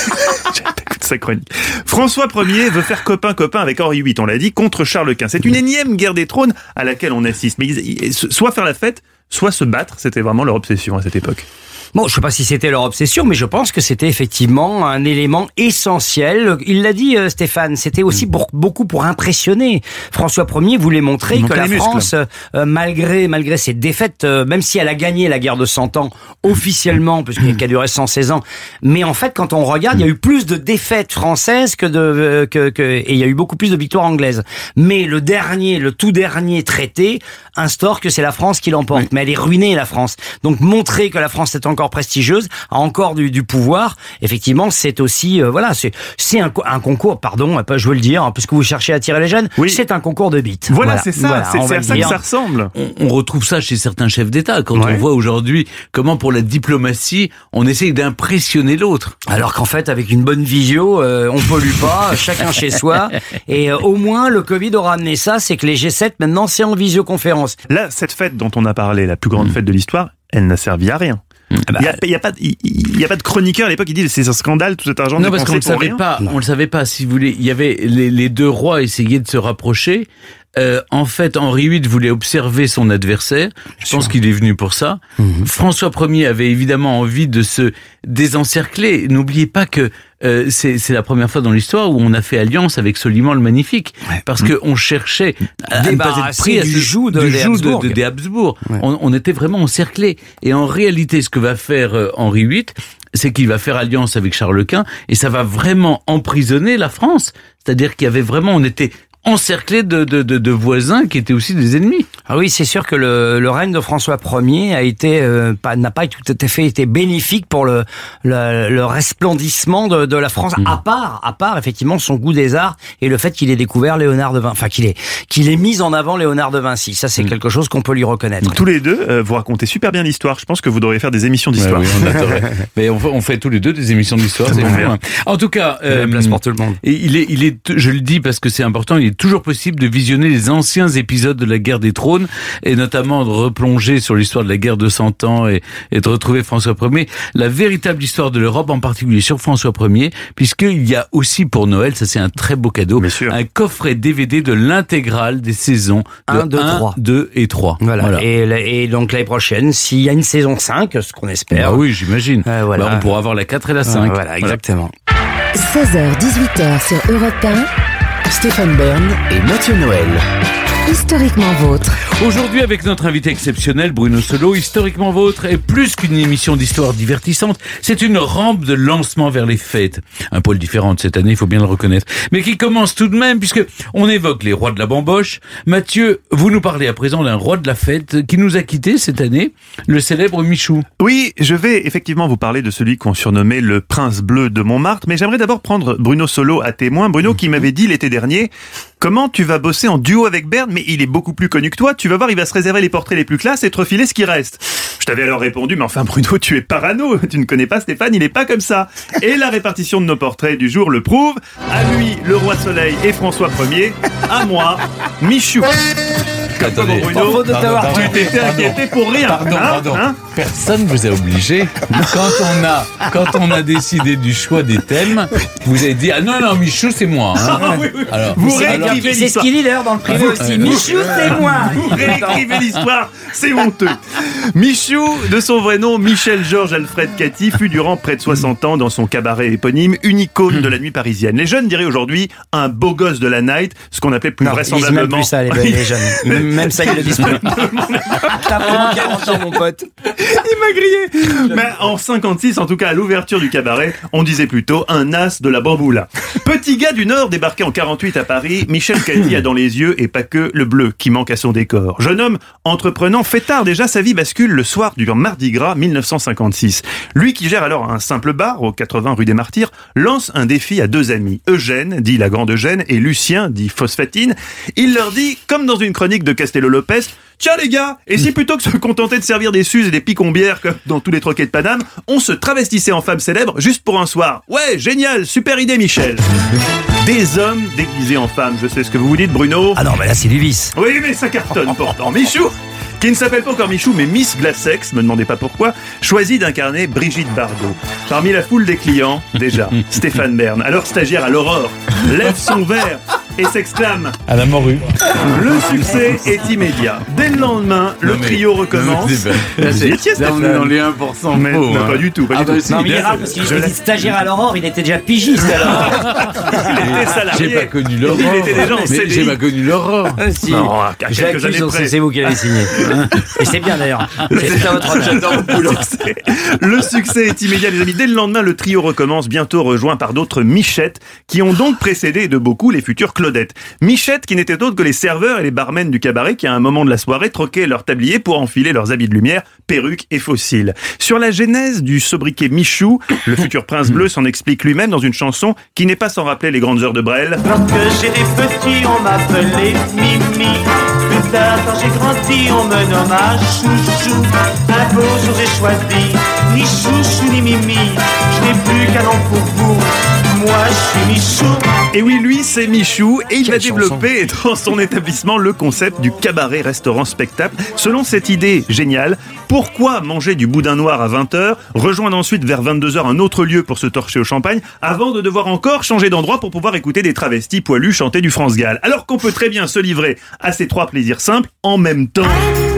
Sa chronique. François Ier veut faire copain-copain avec Henri huit, on l'a dit, contre Charles Quint. C'est une énième guerre des trônes à laquelle on assiste. Mais soit faire la fête, soit se battre, c'était vraiment leur obsession à cette époque. Bon, je sais pas si c'était leur obsession, mais je pense que c'était effectivement un élément essentiel. Il l'a dit, euh, Stéphane, c'était aussi pour, beaucoup pour impressionner. François Ier voulait montrer que la France, euh, malgré malgré ses défaites, euh, même si elle a gagné la guerre de Cent Ans officiellement, puisqu'elle a duré cent seize ans, mais en fait, quand on regarde, il y a eu plus de défaites françaises que de euh, que, que et il y a eu beaucoup plus de victoires anglaises. Mais le dernier, le tout dernier traité instaure que c'est la France qui l'emporte. Oui. Mais elle est ruinée, la France. Donc montrer que la France est encore prestigieuse, a encore du, du pouvoir. Effectivement, c'est aussi, euh, voilà, c'est c'est un, un concours, pardon, je veux le dire, hein, puisque vous cherchez à attirer les jeunes, oui. c'est un concours de bites. Voilà, voilà. c'est ça, voilà, c'est, c'est à ça que ça ressemble. On, on retrouve ça chez certains chefs d'État, quand ouais. on voit aujourd'hui comment pour la diplomatie, on essaye d'impressionner l'autre. Alors qu'en fait, avec une bonne visio, euh, on pollue pas, chacun chez soi, et euh, au moins, le Covid aura amené ça, c'est que les G sept, maintenant, c'est en visioconférence. Là, cette fête dont on a parlé, la plus grande mmh. fête de l'histoire, elle n'a servi à rien. Il n'y a, y a, pas, y a pas de chroniqueur à l'époque qui dit c'est un scandale tout cet argent. Non, parce qu'on ne savait pas. On le savait pas. Si vous voulez, il y avait les, les deux rois essayaient de se rapprocher. Euh, en fait, Henri huit voulait observer son adversaire. Je Bien pense sûr. qu'il est venu pour ça. Mmh. François Ier avait évidemment envie de se désencercler. N'oubliez pas que euh, c'est, c'est la première fois dans l'histoire où on a fait alliance avec Soliman le Magnifique, ouais. parce mmh. que on cherchait à ne pas être pris à du ce, joug de, du des joug Habsbourg. de, de, des Habsbourg. Ouais. On, on était vraiment encerclés. Et en réalité, ce que va faire euh, Henri huit, c'est qu'il va faire alliance avec Charles Quint, et ça va vraiment emprisonner la France. C'est-à-dire qu'il y avait vraiment, on était encerclé de, de, de, de voisins qui étaient aussi des ennemis. Ah oui, c'est sûr que le, le règne de François Ier a été euh, pas, n'a pas tout à fait été bénéfique pour le, le, le resplendissement de, de la France. Mmh. À part, à part effectivement son goût des arts et le fait qu'il ait découvert Léonard de Vinci, enfin qu'il ait qu'il ait mis en avant Léonard de Vinci. Ça, c'est mmh. quelque chose qu'on peut lui reconnaître. Donc, tous les deux, euh, vous racontez super bien l'histoire. Je pense que vous devriez faire des émissions d'histoire. Ouais, oui, on adorait. Mais on fait, on fait tous les deux des émissions d'histoire. C'est bon, hein. En tout cas, euh, place pour tout le monde. Il est, il est, je le dis parce que c'est important. Il est toujours possible de visionner les anciens épisodes de la guerre des trônes et notamment de replonger sur l'histoire de la guerre de Cent Ans et, et de retrouver François Ier, la véritable histoire de l'Europe, en particulier sur François Ier, puisqu'il y a aussi pour Noël, ça c'est un très beau cadeau, un coffret D V D de l'intégrale des saisons de un, deux, trois. deux et trois. Voilà. voilà. Et, et donc l'année prochaine, s'il y a une saison cinq, ce qu'on espère. Bah oui, j'imagine. Euh, voilà. Bah, on pourra avoir la quatre et la cinq. Euh, voilà, exactement. seize heures dix-huit heures sur Europe un. Stéphane Bern et Mathieu Noël. Historiquement vôtre. Aujourd'hui, avec notre invité exceptionnel, Bruno Solo, Historiquement Vôtre est plus qu'une émission d'histoire divertissante, c'est une rampe de lancement vers les fêtes. Un poil différente cette année, il faut bien le reconnaître. Mais qui commence tout de même, puisque on évoque les rois de la bamboche. Mathieu, vous nous parlez à présent d'un roi de la fête qui nous a quittés cette année, le célèbre Michou. Oui, je vais effectivement vous parler de celui qu'on surnommait le prince bleu de Montmartre, mais j'aimerais d'abord prendre Bruno Solo à témoin. Bruno qui m'avait dit l'été dernier, comment tu vas bosser en duo avec Bern, mais il est beaucoup plus connu que toi, tu vas voir, il va se réserver les portraits les plus classes et te refiler ce qui reste. Je t'avais alors répondu, mais enfin Bruno, tu es parano, tu ne connais pas Stéphane, il n'est pas comme ça. Et la répartition de nos portraits du jour le prouve. À lui, le roi soleil et François Ier, à moi, Michou. Attendez, Bruno, de t'avoir tu t'étais inquiété pour rien. Pardon, hein, pardon. Hein Personne vous a obligé. Quand on a, quand on a décidé du choix des thèmes, vous avez dit ah non non Michou c'est moi. Hein. Ah, oui, oui. Alors, vous alors, réécrivez C'est ce qu'il dit d'ailleurs dans le privé aussi. Michou, c'est moi. Vous réécrivez l'histoire, c'est honteux. Michou, de son vrai nom, Michel Georges Alfred Cathy, fut durant près de soixante ans dans son cabaret éponyme, une icône de la nuit parisienne. Les jeunes diraient aujourd'hui un beau gosse de la night, ce qu'on appelait plus Non, vraisemblablement. Ils disent même plus ça, les, les jeunes. Même ça, ils le disent plus. T'as vraiment quarante ans, mon pote. Il m'a grillé. Mais en cinquante-six, en tout cas à l'ouverture du cabaret, on disait plutôt un as de la bamboula. Petit gars du Nord débarqué en quarante-huit à Paris, Michel Cathy a dans les yeux et pas que le bleu qui manque à son décor. Jeune homme entreprenant, fêtard déjà, sa vie bascule le soir du Mardi Gras mille neuf cent cinquante-six. Lui qui gère alors un simple bar au quatre-vingts rue des Martyrs, lance un défi à deux amis, Eugène, dit la Grande Eugène, et Lucien, dit Phosphatine. Il leur dit, comme dans une chronique de Castello-Lopez, tiens les gars, et si plutôt que se contenter de servir des suces et des picombières comme dans tous les troquets de Paname, on se travestissait en femme célèbre juste pour un soir. Ouais, génial, super idée Michel. Des hommes déguisés en femmes, je sais ce que vous vous dites Bruno. Ah non, mais là c'est du vice. Oui, mais ça cartonne pourtant. Michou, qui ne s'appelle pas encore Michou, mais Miss Glassex, me demandez pas pourquoi, choisit d'incarner Brigitte Bardot. Parmi la foule des clients, déjà, Stéphane Bern, alors stagiaire à l'Aurore, lève son verre et s'exclame à la morue. Le succès est immédiat. Dès le lendemain, le Non, mais- trio recommence. Non, mais Là, c'est- vous y étiez, là, on est Stéphane. dans les un pour cent Mais faux, non, hein. pas du tout, pas Ah du bah tout. si. Non, mais il est Là, rare, parce qu'il je était l'ai- stagiaire à l'Aurore, il était déjà pigiste alors. il était salarié. J'ai pas connu l'aurore. Il était déjà en Mais C D I. j'ai pas connu l'aurore. Ah, si. Non, à quelques J'accuse, années donc près. c'est vous qui l'avez signé. Et c'est bien d'ailleurs. C'est à votre honneur. Le succès est immédiat, les amis. Dès le lendemain, le trio recommence, bientôt rejoint par d'autres Michettes, qui ont donc précédé de beaucoup les futures Claudettes. Michettes qui n'étaient autres que les serveurs et les barmen du cabaret qui, à un moment de la soirée, troquaient leur tablier pour enfiler leurs habits de lumière, perruques et fossiles. Sur la genèse du sobriquet Michou, le futur prince bleu s'en explique lui-même dans une chanson qui n'est pas sans rappeler les grandes heures de Brel. Lorsque j'étais petit, on m'appelait Mimi. Plus tard, quand j'ai grandi, on me nomma Chouchou. Un beau jour, j'ai choisi ni Chouchou ni Mimi. Je n'ai plus qu'un nom pour vous. Moi, je suis Michou. Et oui, lui, c'est Michou, et il Quelle va chanson. développer dans son établissement le concept du cabaret-restaurant-spectacle. Selon cette idée géniale, pourquoi manger du boudin noir à vingt heures, rejoindre ensuite vers vingt-deux heures un autre lieu pour se torcher au champagne, avant de devoir encore changer d'endroit pour pouvoir écouter des travestis poilus chanter du France Gall. Alors qu'on peut très bien se livrer à ces trois plaisirs simples en même temps.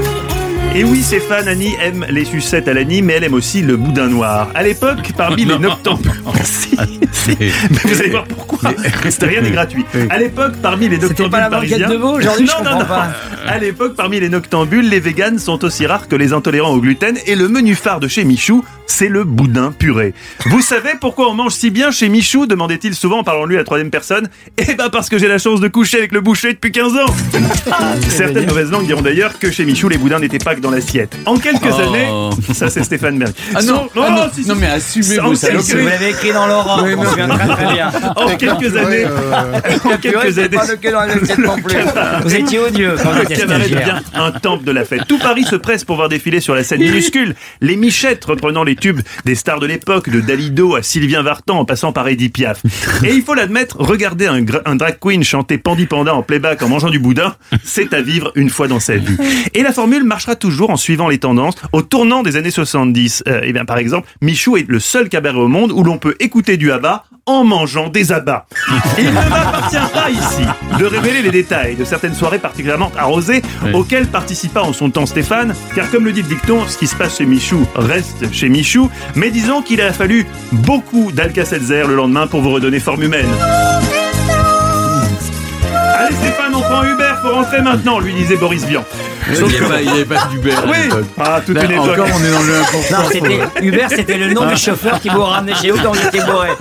Et oui, Stéphane, Annie aime les sucettes à l'Annie, mais elle aime aussi le boudin noir. À l'époque, parmi les noctambules... Si, si. Mais vous allez voir pourquoi. C'était rien n'est gratuit. À l'époque, parmi les C'était pas la noctambules banquette parisiens... de veau aujourd'hui, je Non, non, comprends non. pas. À l'époque, parmi les noctambules, les véganes sont aussi rares que les intolérants au gluten, et le menu phare de chez Michou, c'est le boudin puré. Vous savez pourquoi on mange si bien chez Michou, demandait-il souvent en parlant de lui à la troisième personne. Eh ben parce que j'ai la chance de coucher avec le boucher depuis quinze ans. Certaines mauvaises langues diront d'ailleurs que chez Michou, les boudins n'étaient pas claque dans l'assiette. En quelques Oh. années, ça c'est Stéphane Bern. Ah non, Son- ah non, si, si. non, mais assumez En vos quelques- saloperies. Vous l'avez écrit dans l'aura, Oui, on non. se souvient très très bien. En quelques années, en quelques années, Pas le quai dans l'assiette non plus. Vous étiez odieux quand vous le étiez cabaret stagiaire. devient un temple de la fête. Tout Paris se presse pour voir défiler sur la scène minuscule les michettes reprenant les tubes des stars de l'époque, de Dalido à Sylvien Vartan en passant par Edith Piaf. Et il faut l'admettre, regarder un, gra- un drag queen chanter Pandi Panda en playback en mangeant du boudin, c'est à vivre une fois dans sa vie. Et la formule marchera toujours en suivant les tendances. Au tournant des années soixante-dix, euh, eh bien par exemple, Michou est le seul cabaret au monde où l'on peut écouter du Abba en mangeant des abats. Il ne m'appartient pas ici de révéler les détails de certaines soirées particulièrement arrosées Oui. auxquelles participa en son temps Stéphane, car comme le dit le dicton, ce qui se passe chez Michou reste chez Michou, mais disons qu'il a fallu beaucoup d'Alka-Seltzer le lendemain pour vous redonner forme humaine. Allez Stéphane, on prend Uber, faut rentrer maintenant, lui disait Boris Vian. Il n'y avait pas, il y avait pas d'Uber à Oui, l'époque. ah, toute Là, une époque. encore, on est dans le un pour cent. Non, c'était, Uber, c'était le nom du chauffeur qui vous ramenait chez vous quand vous étiez bourré.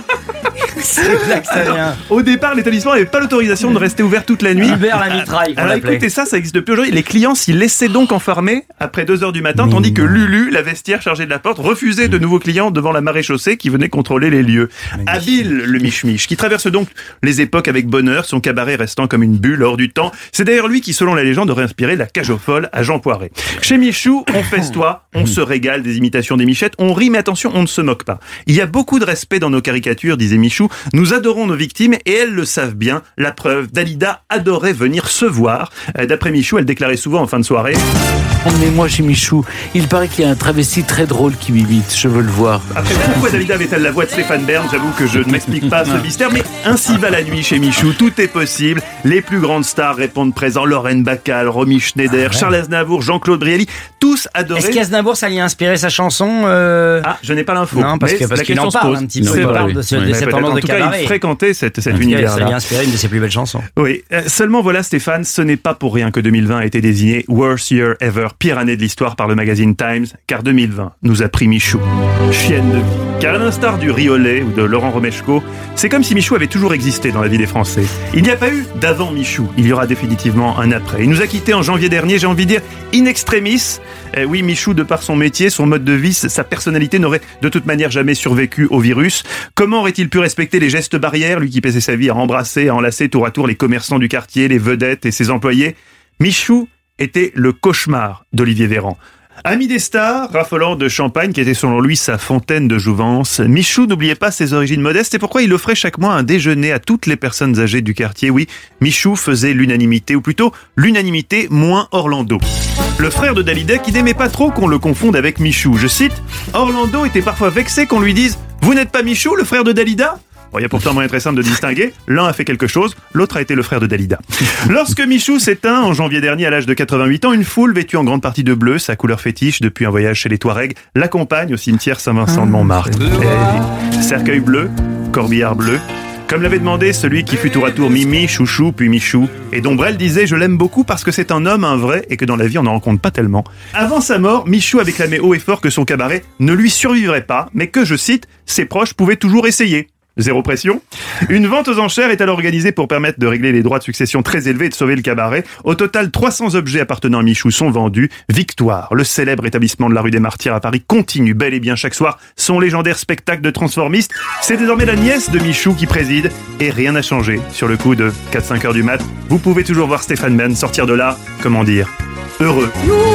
C'est là que ça vient. Au départ, l'établissement n'avait pas l'autorisation de rester ouvert toute la nuit. Uber la mitraille, qu'on Alors l'appelait. écoutez ça, ça existe depuis aujourd'hui. Les clients s'y laissaient donc enfermer après deux heures du matin, tandis que Lulu, la vestiaire chargée de la porte, refusait de nouveaux clients devant la marée chaussée qui venait contrôler les lieux. Habile, le Mich-Mich, qui traverse donc les époques avec bonheur, son cabaret restant comme une bulle hors du temps. C'est d'ailleurs lui qui, selon la légende, aurait inspiré la cage aux folles à Jean Poiret. Chez Michou, on festoie, on se régale des imitations des michettes, on rit, mais attention, on ne se moque pas. Il y a beaucoup de respect dans nos caricatures, disait Michou. Nous adorons nos victimes et elles le savent bien. La preuve, Dalida adorait venir se voir. Euh, D'après Michou, elle déclarait souvent en fin de soirée: Emmenez-moi chez Michou. Il paraît qu'il y a un travesti très drôle qui m'imite. Je veux le voir. Après, pourquoi Dalida avait-elle la voix de Stéphane Bern? J'avoue que je ne m'explique pas ce mystère, mais ainsi va la nuit chez Michou. Tout est possible. Les plus grandes stars répondent présents. Lorraine Bacall, Romy Schneider, Charles Aznavour, Jean-Claude Brialy, tous adoraient. Est-ce qu'Aznavour, ça lui a inspiré sa chanson euh... Ah, je n'ai pas l'info. Non, parce mais que- parce la qu'il question en se parle pose. un petit peu. C'est Il vrai. parle de ce- de Ouais, cette peut-être. tendance En de tout cas, cabaret. il fréquentait cet, cet En tout cas, ça lui a univers-là. inspiré une de ses plus belles chansons. Oui, euh, seulement voilà Stéphane, ce n'est pas pour rien que deux mille vingt a été désigné Worst Year Ever, pire année de l'histoire par le magazine Times, car deux mille vingt nous a pris Michou, chienne de vie. Car à l'instar du Riolet ou de Laurent Romeshko, c'est comme si Michou avait toujours existé dans la vie des Français. Il n'y a pas eu d'avant Michou, il y aura définitivement un après. Il nous a quittés en janvier dernier, j'ai envie de dire in extremis. Eh oui, Michou, de par son métier, son mode de vie, sa personnalité n'aurait de toute manière jamais survécu au virus. Comment aurait-il pu respecter les gestes barrières, lui qui passait sa vie à embrasser, à enlacer tour à tour les commerçants du quartier, les vedettes et ses employés? Michou était le cauchemar d'Olivier Véran. Ami des stars, raffolant de champagne qui était selon lui sa fontaine de jouvence, Michou n'oubliait pas ses origines modestes et pourquoi il offrait chaque mois un déjeuner à toutes les personnes âgées du quartier. Oui, Michou faisait l'unanimité, ou plutôt l'unanimité moins Orlando. Le frère de Dalida qui n'aimait pas trop qu'on le confonde avec Michou. Je cite, Orlando était parfois vexé qu'on lui dise « Vous n'êtes pas Michou, le frère de Dalida ?» Bon, il y a pourtant un moyen très simple de distinguer. L'un a fait quelque chose, l'autre a été le frère de Dalida. Lorsque Michou s'éteint en janvier dernier à l'âge de quatre-vingt-huit ans, une foule vêtue en grande partie de bleu, sa couleur fétiche depuis un voyage chez les Touaregs, l'accompagne au cimetière Saint-Vincent de Montmartre. Et cercueil bleu, corbillard bleu. Comme l'avait demandé celui qui fut tour à tour Mimi, Chouchou, puis Michou, et dont Brel disait « Je l'aime beaucoup parce que c'est un homme, un vrai, et que dans la vie on n'en rencontre pas tellement ». Avant sa mort, Michou avait clamé haut et fort que son cabaret ne lui survivrait pas, mais que, je cite, ses proches pouvaient toujours essayer. Zéro pression. Une vente aux enchères est alors organisée pour permettre de régler les droits de succession très élevés et de sauver le cabaret. Au total, trois cents objets appartenant à Michou sont vendus. Victoire, le célèbre établissement de la rue des Martyrs à Paris, continue bel et bien chaque soir son légendaire spectacle de transformistes. C'est désormais la nièce de Michou qui préside et rien n'a changé. Sur le coup de quatre cinq heures du mat, vous pouvez toujours voir Stéphane Bern sortir de là, comment dire, heureux.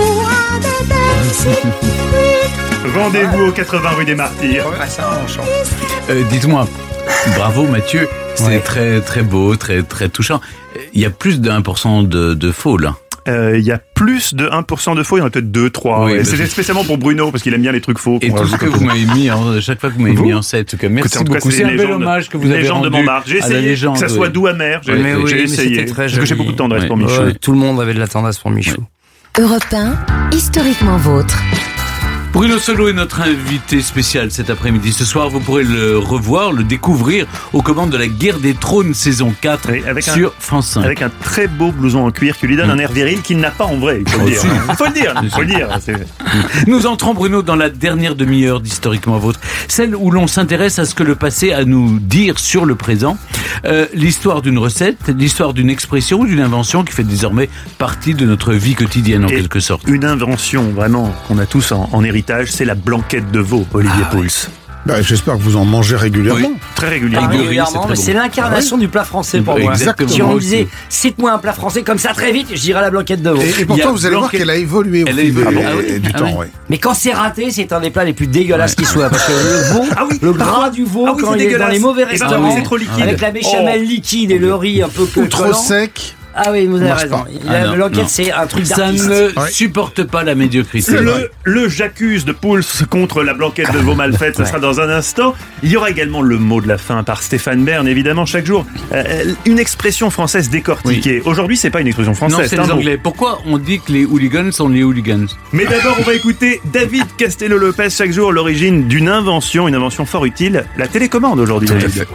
Rendez-vous au quatre-vingts rue des Martyrs. Euh, dites-moi, bravo Mathieu, c'est ouais. très très beau, très très touchant. Il y a plus de un pour cent de, de faux là. Il euh, y a plus de un pour cent de faux, il y en a peut-être deux, trois. Oui, ouais. C'était spécialement pour Bruno, parce qu'il aime bien les trucs faux. Et tout ce que vous m'avez mis, en, chaque fois que vous m'avez mis en scène, en tout cas, merci en tout cas, beaucoup. C'est un bel hommage que vous avez rendu de Montmartre. J'ai essayé légende, que ça soit oui. doux, amer. J'ai, mais oui, j'ai mais essayé. Très parce que j'ai beaucoup de tendresse ouais. pour Michou. Ouais, tout le monde avait de la tendresse pour Michou. Europe un, historiquement vôtre. Bruno Solo est notre invité spécial cet après-midi. Ce soir, vous pourrez le revoir, le découvrir aux commandes de la Guerre des Trônes saison quatre oui, avec sur un, France cinq. Avec un très beau blouson en cuir qui lui donne mmh. un air viril qu'il n'a pas en vrai, il faut le dire. Il faut le dire, il faut le dire. Nous entrons, Bruno, dans la dernière demi-heure d'Historiquement Vôtre, celle où l'on s'intéresse à ce que le passé a à nous dire sur le présent. Euh, l'histoire d'une recette, l'histoire d'une expression ou d'une invention qui fait désormais partie de notre vie quotidienne en Et quelque sorte. Une invention vraiment qu'on a tous en, en héritage, c'est la blanquette de veau, Olivier ah, Pouls. Bah, j'espère que vous en mangez régulièrement. Oui, très régulièrement. Ah, régulièrement, mais c'est l'incarnation ah, ouais. du plat français pour moi. Exactement. Si on me disait, cite-moi un plat français comme ça très vite, je dirais la blanquette de veau. Et, et pourtant, vous allez voir qu'elle a évolué au elle fil ah bon, ah oui. du ah temps. Oui. Ouais. Mais quand c'est raté, c'est un des plats les plus dégueulasses ouais. qui soient. Parce que le veau, ah oui, le gras du veau, ah oui, quand il est dans les mauvais restaurants, c'est trop liquide. Avec la béchamel oh. liquide et le riz un peu ou trop sec. Ah oui, vous avez raison. La ah blanquette, c'est un truc d'artiste. Ça ne ouais. supporte pas la médiocrité. Le, le j'accuse de Pouls contre la blanquette de veau mal faite, ce ouais. sera dans un instant. Il y aura également le mot de la fin par Stéphane Bern, évidemment, chaque jour. Euh, une expression française décortiquée. Oui. Aujourd'hui, c'est pas une expression française. Non, c'est les Anglais. Pourquoi on dit que les hooligans sont les hooligans? Mais d'abord, on va écouter David Castello-Lopez, chaque jour, l'origine d'une invention, une invention fort utile, la télécommande aujourd'hui.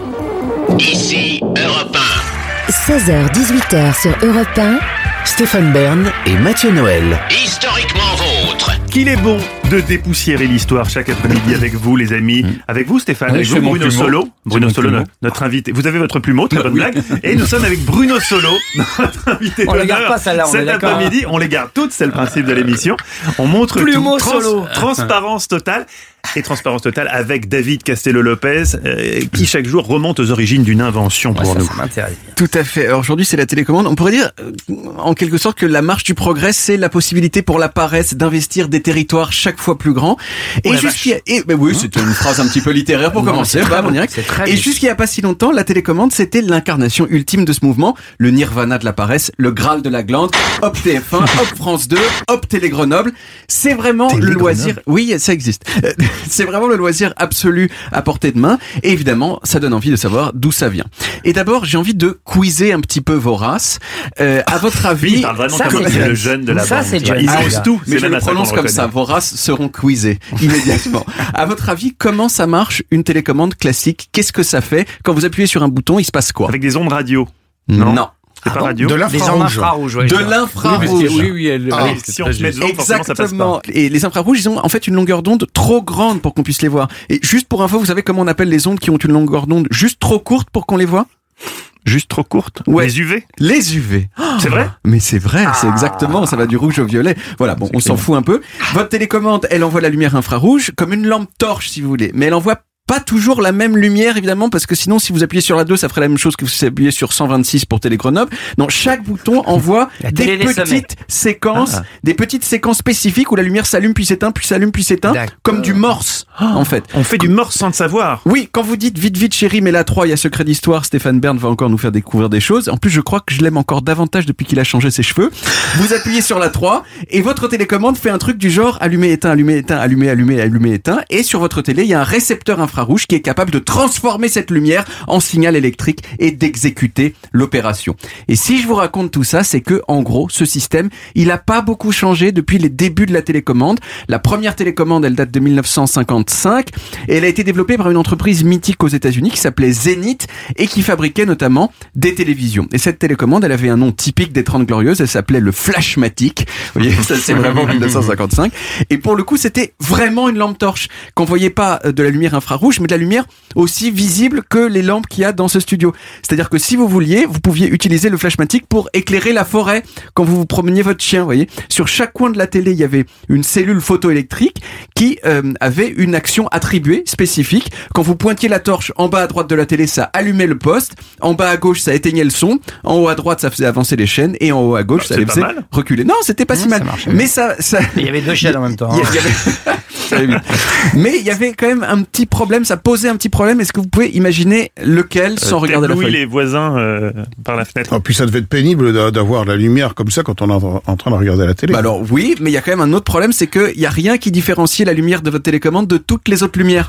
Ici, Europe un. seize heures dix-huit heures sur Europe un. Stéphane Bern et Mathieu Noël. Historiquement vôtre. Qu'il est bon de dépoussiérer l'histoire chaque après-midi avec vous, les amis. Avec vous, Stéphane, avec vous, Bruno Solo. Bruno Solo, notre, notre invité. Vous avez votre plumeau, très bonne oui. blague. Et nous sommes avec Bruno Solo, notre invité on d'honneur. Les garde pas, celle-là, on cet après-midi, on les garde toutes, c'est le principe de l'émission. On montre plumeau tout. Solo. Trans- transparence totale. Et transparence totale avec David Castello-Lopez, euh, qui chaque jour remonte aux origines d'une invention pour ouais, nous. Tout à fait. Alors, aujourd'hui, c'est la télécommande. On pourrait dire, euh, en quelque sorte, que la marche du progrès, c'est la possibilité pour la paresse d'investir des territoires chaque fois plus grands. Et jusqu'à, et, ben oui, c'est une phrase un petit peu littéraire pour non, commencer. Bah, on dirait que... Et jusqu'il n'y a pas si longtemps, la télécommande, c'était l'incarnation ultime de ce mouvement, le nirvana de la paresse, le graal de la glande. Hop T F un, hop France deux, hop Télé Grenoble. C'est vraiment le loisir. Oui, ça existe. C'est vraiment le loisir absolu à portée de main. Et évidemment, ça donne envie de savoir d'où ça vient. Et d'abord, j'ai envie de quizer un petit peu vos races. Euh, à votre avis, il parle vraiment ça, comme c'est le jeune de la ça, bande. C'est Ils ah, osent tout. Mais je le prononce comme ça. Vos races seront quizzées immédiatement. À votre avis, comment ça marche une télécommande classique? Qu'est-ce que ça fait quand vous appuyez sur un bouton? Il se passe quoi? Avec des ondes radio. Non. non. C'est ah pas bon radio. De l'infrarouge. Ouais, de l'infrarouge. Oui, oui, oui, elle, ah, oui si on se met devant, exactement. Ça passe pas. Et les infrarouges, ils ont en fait une longueur d'onde trop grande pour qu'on puisse les voir. Et juste pour info, vous savez comment on appelle les ondes qui ont une longueur d'onde juste trop courte pour qu'on les voit? Juste trop courte? Ouais. Les U V? Les U V. Oh, c'est vrai? Mais c'est vrai, ah. c'est exactement, ça va du rouge au violet. Voilà, bon, c'est on s'en fout un peu. Votre télécommande, elle envoie la lumière infrarouge comme une lampe torche si vous voulez. Mais elle envoie pas toujours la même lumière, évidemment, parce que sinon, si vous appuyez sur la deux, ça ferait la même chose que si vous appuyez sur cent vingt-six pour Télé Grenoble. Donc, chaque bouton envoie des petites séquences, ah. des petites séquences spécifiques où la lumière s'allume puis s'éteint, puis s'allume puis s'éteint, comme du morse, oh. en fait. On fait du morse sans le savoir. Oui, quand vous dites vite, vite, chérie, mais la trois, il y a secret d'histoire, Stéphane Bern va encore nous faire découvrir des choses. En plus, je crois que je l'aime encore davantage depuis qu'il a changé ses cheveux. Vous appuyez sur la trois et votre télécommande fait un truc du genre allumer, éteint, allumer, éteint, allumer, allumer, allumer, éteint. Et sur votre télé, il y a un récepteur infrarouge qui est capable de transformer cette lumière en signal électrique et d'exécuter l'opération. Et si je vous raconte tout ça, c'est que, en gros, ce système, il a pas beaucoup changé depuis les débuts de la télécommande. La première télécommande, elle date de mille neuf cent cinquante-cinq et elle a été développée par une entreprise mythique aux États-Unis qui s'appelait Zenith et qui fabriquait notamment des télévisions. Et cette télécommande, elle avait un nom typique des Trente Glorieuses, elle s'appelait le Flashmatic. Vous voyez, ça c'est vraiment mille neuf cent cinquante-cinq. Et pour le coup, c'était vraiment une lampe torche qu'on voyait pas de la lumière infrarouge, mais de la lumière aussi visible que les lampes qu'il y a dans ce studio. C'est-à-dire que si vous vouliez, vous pouviez utiliser le Flashmatic pour éclairer la forêt quand vous vous promeniez votre chien, vous voyez. Sur chaque coin de la télé, il y avait une cellule photoélectrique qui euh, avait une action attribuée spécifique. Quand vous pointiez la torche en bas à droite de la télé, ça allumait le poste. En bas à gauche, ça éteignait le son. En haut à droite, ça faisait avancer les chaînes. Et en haut à gauche, bah, ça les faisait reculer. Non, c'était pas mmh, si mal. Ça mais ça, ça... Il y avait deux chaînes en même temps. Il y, il y avait... mais il y avait quand même un petit problème. Ça posait un petit problème. Est-ce que vous pouvez imaginer lequel sans euh, regarder la feuille? Oui, les voisins euh, par la fenêtre. Oh, puis ça devait être pénible d'avoir la lumière comme ça quand on est en train de regarder la télé. Bah alors oui, mais il y a quand même un autre problème, c'est qu'il y a rien qui différencie la lumière de votre télécommande de toutes les autres lumières.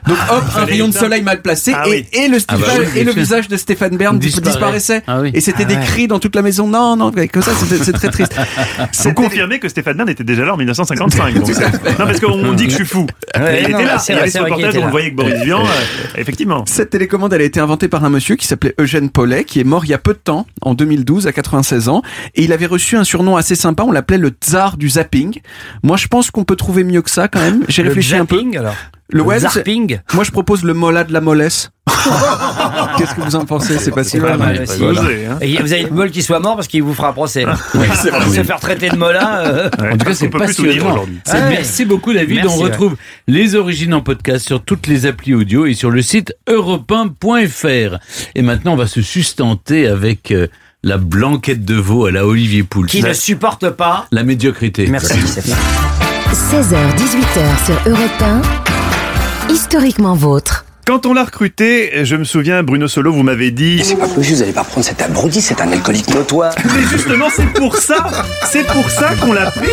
Donc hop, un rayon de soleil mal placé Ah et, oui. et le, Ah bah visage, oui, et le bien sûr. visage de Stéphane Bern Disparaît. disparaissait. Ah oui. Et c'était Ah des ouais. cris dans toute la maison. Non, non, comme ça, c'est, c'est très triste. Vous C'était- confirmez que Stéphane Bern était déjà là en dix-neuf cent cinquante-cinq. donc, euh, non, parce qu'on dit que je suis fou. Ouais, il non, était là. c'est Il y vrai, avait c'est ce vrai qu'il reportage était où on là. le voyait avec Boris Vian. euh, effectivement. Cette télécommande, elle a été inventée par un monsieur qui s'appelait Eugène Paulet, qui est mort il y a peu de temps, en deux mille douze, à quatre-vingt-seize ans. Et il avait reçu un surnom assez sympa, on l'appelait le tsar du zapping. Moi, je pense qu'on peut trouver mieux que ça quand même. J'ai Le réfléchi un peu. zapping, alors. Le web, c'est- zapping. moi, je propose le mola de la mollesse. Qu'est-ce que vous en pensez? C'est pas si Pas mal. mal, Ouais, pas si. mal. Osé, hein. Et vous avez le bol qui soit mort parce qu'il vous fera un procès. Oui, c'est vrai. Se faire traiter de mola. euh, Ouais, En tout cas, c'est on peut plus tout dire passionnant. aujourd'hui. C'est- Ouais. Merci beaucoup, David. Merci, On retrouve les origines en podcast sur toutes les applis audio et sur le site europe un point f r. Et maintenant, on va se sustenter avec euh, la blanquette de veau à la Olivier Pouls. Qui ne supporte pas. La médiocrité. Merci, Stéphane. seize heures dix-huit heures sur Europe un, historiquement vôtre. Quand on l'a recruté, je me souviens, Bruno Solo, vous m'avez dit... C'est pas possible, vous allez pas prendre cet abruti, c'est un alcoolique notoire. Mais justement, c'est pour ça, c'est pour ça qu'on l'a pris.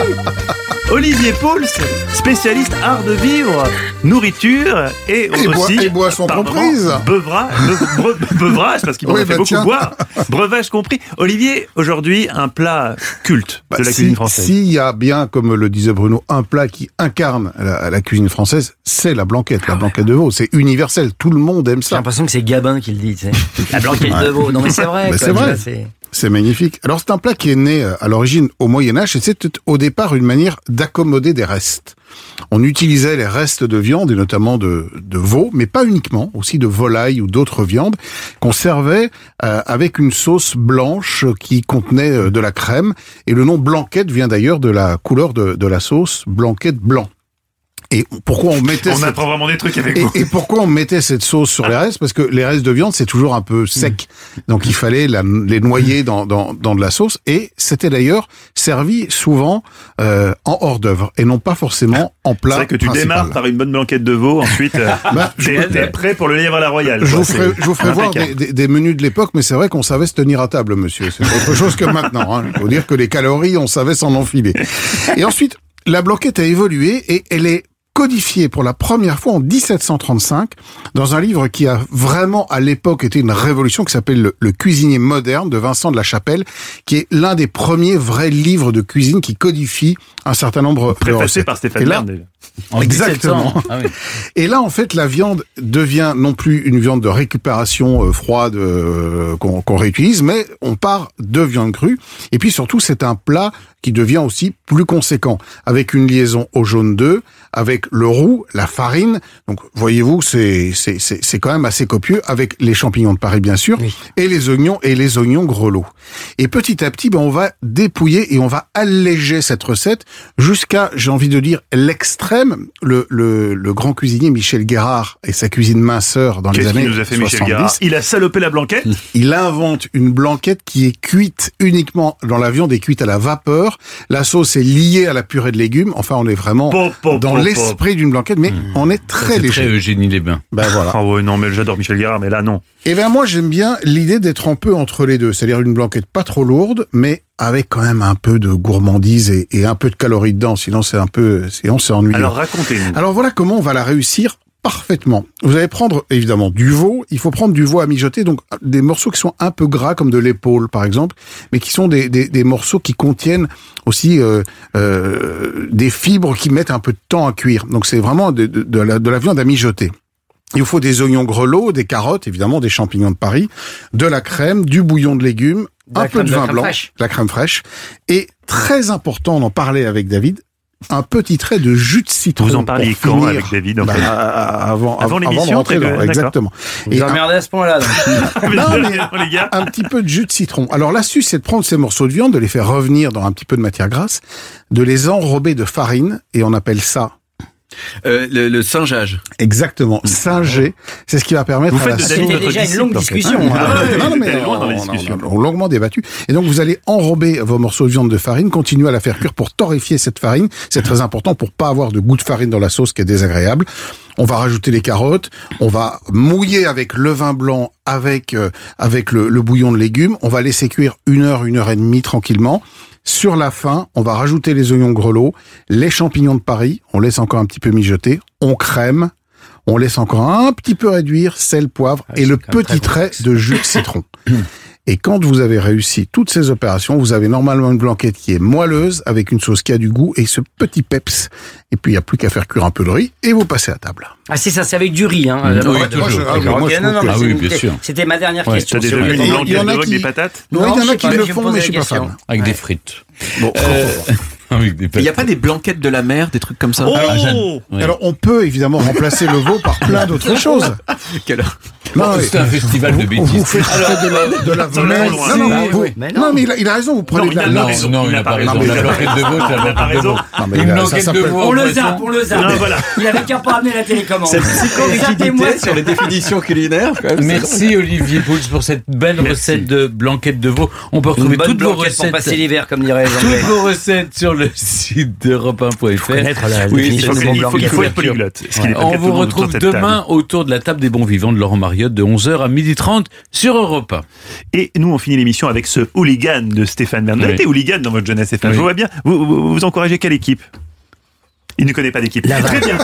Olivier Pauls, spécialiste art de vivre, nourriture et, Et aussi boi- et boissons par comprises. moments, beuvra- be- bre- beuvrage parce qu'il en Oui, a fait bah beaucoup tiens. boire, breuvage compris. Olivier, aujourd'hui, un plat culte Bah, de la si- cuisine française. S'il y a bien, comme le disait Bruno, un plat qui incarne la, la cuisine française, c'est la blanquette, la blanquette de veau. C'est universel, tout le monde aime J'ai ça. l'impression que c'est Gabin qui le dit, tu sais. La blanquette de veau. Non, mais c'est vrai. Mais quoi, c'est tu vrai. vois, c'est- C'est magnifique. Alors c'est un plat qui est né euh, à l'origine au Moyen-Âge et c'était au départ une manière d'accommoder des restes. On utilisait les restes de viande et notamment de, de veau, mais pas uniquement, aussi de volaille ou d'autres viandes qu'on servait euh, avec une sauce blanche qui contenait euh, de la crème. Et le nom blanquette vient d'ailleurs de la couleur de, de la sauce, blanquette blanc. Et pourquoi on mettait On cette... apprend vraiment des trucs avec Et, vous. et pourquoi on mettait cette sauce sur les restes? Parce que les restes de viande, c'est toujours un peu sec. Donc il fallait la- les noyer dans, dans, dans de la sauce. Et c'était d'ailleurs servi souvent euh, en hors d'œuvre et non pas forcément en plat C'est vrai que tu principal. démarres par une bonne blanquette de veau, ensuite euh, Bah, je t'es, peux- t'es prêt pour le lièvre à la royale. Je quoi. vous ferai, C'est je vous ferai voir des, impeccable. des- des menus de l'époque, mais c'est vrai qu'on savait se tenir à table, monsieur. C'est autre chose que maintenant. Hein. Il faut dire que les calories, on savait s'en enfiler. Et ensuite, la blanquette a évolué et elle est codifiée pour la première fois en dix-sept cent trente-cinq dans un livre qui a vraiment à l'époque été une révolution qui s'appelle le, le cuisinier moderne de Vincent de la Chapelle, qui est l'un des premiers vrais livres de cuisine qui codifie un certain nombre de Préfacé recettes. par Stéphane Et là, Bern, déjà. En Exactement. mille sept cents. Ah oui. Et là, en fait, la viande devient non plus une viande de récupération euh, froide euh, qu'on qu'on réutilise, mais on part de viande crue. Et puis surtout, c'est un plat qui devient aussi plus conséquent, avec une liaison au jaune d'œuf, avec le roux, la farine. Donc, voyez-vous, c'est c'est c'est c'est quand même assez copieux, avec les champignons de Paris, bien sûr, Oui. et les oignons et les oignons grelots. Et petit à petit, ben, on va dépouiller et on va alléger cette recette jusqu'à, j'ai envie de dire, l'extrême. Le, le, le grand cuisinier Michel Guérard et sa cuisine minceur dans les Qu'est-ce années qu'il nous a fait Michel soixante-dix, Guérard? Il a salopé la blanquette. il invente une blanquette qui est cuite uniquement dans la viande, est cuite à la vapeur. La sauce est liée à la purée de légumes. Enfin, on est vraiment Pop, pop, dans pop, l'esprit d'une blanquette, mais on est très C'est léger. très Eugénie Lesbains. Ben voilà. Ah ouais, non, mais j'adore Michel Guérard, mais là, non. Et ben moi j'aime bien l'idée d'être un peu entre les deux, c'est-à-dire une blanquette pas trop lourde, mais avec quand même un peu de gourmandise et, et un peu de calories dedans, sinon c'est un peu, sinon c'est ennuyeux. Alors, racontez-nous. Alors voilà comment on va la réussir parfaitement. Vous allez prendre évidemment du veau, il faut prendre du veau à mijoter, donc des morceaux qui sont un peu gras comme de l'épaule par exemple, mais qui sont des, des, des morceaux qui contiennent aussi euh, euh, des fibres qui mettent un peu de temps à cuire. Donc c'est vraiment de, de, de, la, de la viande à mijoter. Il vous faut des oignons grelots, des carottes, évidemment, des champignons de Paris, de la crème, du bouillon de légumes, De un la peu crème- de de la vin crème blanc, fraîche. de la crème fraîche, et très important, on en parlait avec David, un petit trait de jus de citron. Vous en parliez pour quand finir. avec David, en Bah, fait avant, Avant de l'émission, rentrer très dedans, bien, exactement. Vous Et un, emmerdez à ce point-là. donc. non, mais les gars. un petit peu de jus de citron. Alors l'astuce, c'est de prendre ces morceaux de viande, de les faire revenir dans un petit peu de matière grasse, de les enrober de farine, et on appelle ça Euh, le, le singeage. exactement singer. C'est ce qui va permettre Vous à la faites de sauce... David C'était notre déjà une longue disciple, en fait. discussion. Ah, hein. ouais, Non, non, vous mais êtes loin dans les on- on- discussions. on- on l'a longuement débattu. Et donc, vous allez enrober vos morceaux de viande de farine, continuer à la faire cuire pour torréfier cette farine. C'est très important pour pas avoir de goût de farine dans la sauce qui est désagréable. On va rajouter les carottes, on va mouiller avec le vin blanc, avec euh, avec le, le bouillon de légumes. On va laisser cuire une heure, une heure et demie tranquillement. Sur la fin, on va rajouter les oignons grelots, les champignons de Paris. On laisse encore un petit peu mijoter. On crème. On laisse encore un petit peu réduire, sel, poivre Ah, et c'est le quand même petit très trait de jus de citron. Et quand vous avez réussi toutes ces opérations, vous avez normalement une blanquette qui est moelleuse, avec une sauce qui a du goût et ce petit peps. Et puis, il n'y a plus qu'à faire cuire un peu de riz et vous passez à table. Ah, c'est ça, c'est avec du riz, hein. Mmh. d'abord. Oui, toujours. D'accord, Ah, ok. moi, je Non, trouve non, que- mais Ah c'est oui, une- bien sûr. C'était ma dernière Ouais, question. t'as sur déjà le eu riz. une blanquette il y en a de veau avec qui- des patates? Non, il y en je a sais qui pas, le je me font, pose mais la je suis pas question. fan. Avec Ouais. des frites. Bon, Avec des il n'y a pas des blanquettes de la mer, des trucs comme ça? Oh Ah, Jeanne. Ouais. Alors, on peut évidemment remplacer le veau par plein d'autres choses. Quelle heure? Non, Oh, mais- c'est un festival de Vous bêtises. faites de la, de la Ça va volaille. trop loin. Non, non, Ah, vous- oui, mais non. non, mais il a, il a raison, vous prenez Non, de la... il a Non, raison, non, il il a n'a pas pas raison. raison. Non, mais La blanquette de veau, c'est la Il a pas blanquette de veau. raison. Non, mais Une là, ça blanquette de s'appelle- veau. On en le poisson. zappe, on le zappe. Non, voilà. Il avait qu'à pas amener la télécommande. Cette Zappez-moi psychorigidité ça. sur les définitions culinaires, quand même. Merci Olivier Pouls pour cette belle Merci. recette de blanquette de veau. On peut Une retrouver bonne toutes vos blanquette pour recettes. passer l'hiver, comme dirait les Toutes Anglais. vos recettes sur le site d'europe un point f r. connaître la Oui, définition Il c'est faut, de il bon faut- il faut blanquette. être polyglotte. ce qui n'est pas le On cas de tout vous le monde retrouve autour de cette demain table. autour de la table des bons vivants de Laurent Mariotte de onze heures à midi trente sur Europe un. Et nous, on finit l'émission avec ce hooligan de Stéphane Bern. Vous avez Oui. été hooligan dans votre jeunesse, Stéphane. Oui. Je vois bien. Vous, vous, vous encouragez quelle équipe? Il ne connaît pas d'équipe. Très bien.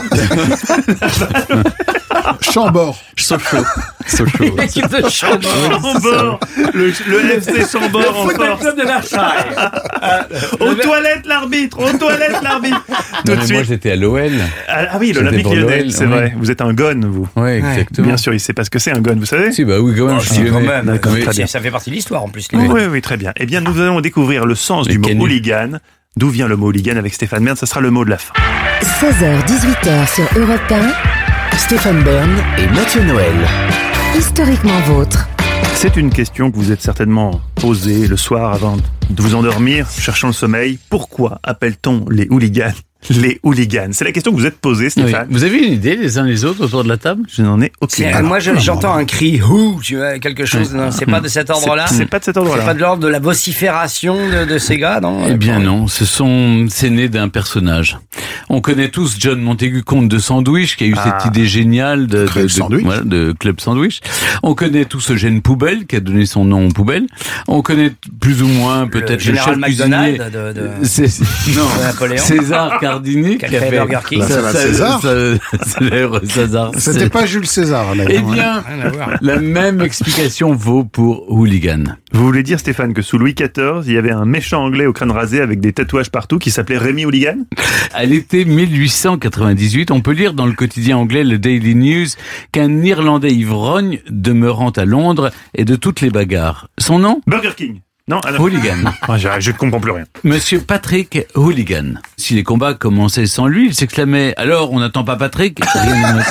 Chambord. Sochaux. Sochaux. L'équipe de Chambord. Chambord. Le, le F C Chambord en force. Club de Versailles. Aux toilettes, l'arbitre. Aux toilettes, l'arbitre. Tout Non, de mais moi suite. j'étais à l'O L. Ah, ah oui, J'étais l'Olympique pour lyonnais, l'O L, c'est oui. vrai. Vous êtes un gon, vous. Oui, exactement. Bien sûr, il sait pas ce que c'est un gon, vous savez? Si, bah oui, quand même. Oh, je suis si, quand lyonnais. même. D'accord, Oui. très bien. Ça fait partie de l'histoire, en plus. les Oui, gars. oui, oui, très bien. Eh bien, nous allons découvrir le sens Les du mot canuts. hooligan. D'où vient le mot hooligan avec Stéphane Bern? Ça sera le mot de la fin. seize heures dix-huit heures sur Europe un, Stéphane Bern et Mathieu Noël. historiquement vôtre. C'est une question que vous êtes certainement posée le soir avant de vous endormir, cherchant le sommeil. Pourquoi appelle-t-on les hooligans les hooligans? C'est la question que vous êtes posée, Oui. Stéphane. Vous avez une idée les uns les autres autour de la table? Je n'en ai aucune. C'est- Moi, je- j'entends un cri, ouh, tu vois, quelque chose. non, C'est pas de cet ordre-là. C'est pas de cet C'est pas ordre-là. de l'ordre de la vocifération de, de ces gars, non? Eh bien non, ce sont, c'est né d'un personnage. On connaît tous John Montagu, comte de Sandwich, qui a eu Ah. cette idée géniale de, de, Club de- Sandwich. voilà, de Club Sandwich. On connaît tous Eugène Poubelle, qui a donné son nom aux poubelles. On connaît plus ou moins peut-être le, général chef cuisinier. McDonald de, de, C'est- non, de Napoléon. César Cardini, Qui a qui a créé fait Burger King. Ça, va, ça- César. ça- célèbre César. C'était pas Jules César, là. Eh bien, Rien à voir. la même explication vaut pour hooligan. Vous voulez dire, Stéphane, que sous Louis quatorze, il y avait un méchant anglais au crâne rasé avec des tatouages partout qui s'appelait Rémi Hooligan? À l'été mille huit cent quatre-vingt-dix-huit, on peut lire dans le quotidien anglais le Daily News qu'un Irlandais ivrogne demeurant à Londres est de toutes les bagarres. Son nom? Burger King. Non, ah non. Hooligan. Ah, je, je comprends plus rien. Monsieur Patrick Hooligan. Si les combats commençaient sans lui, il s'exclamait « Alors, on n'attend pas Patrick ?» Rien n'est moins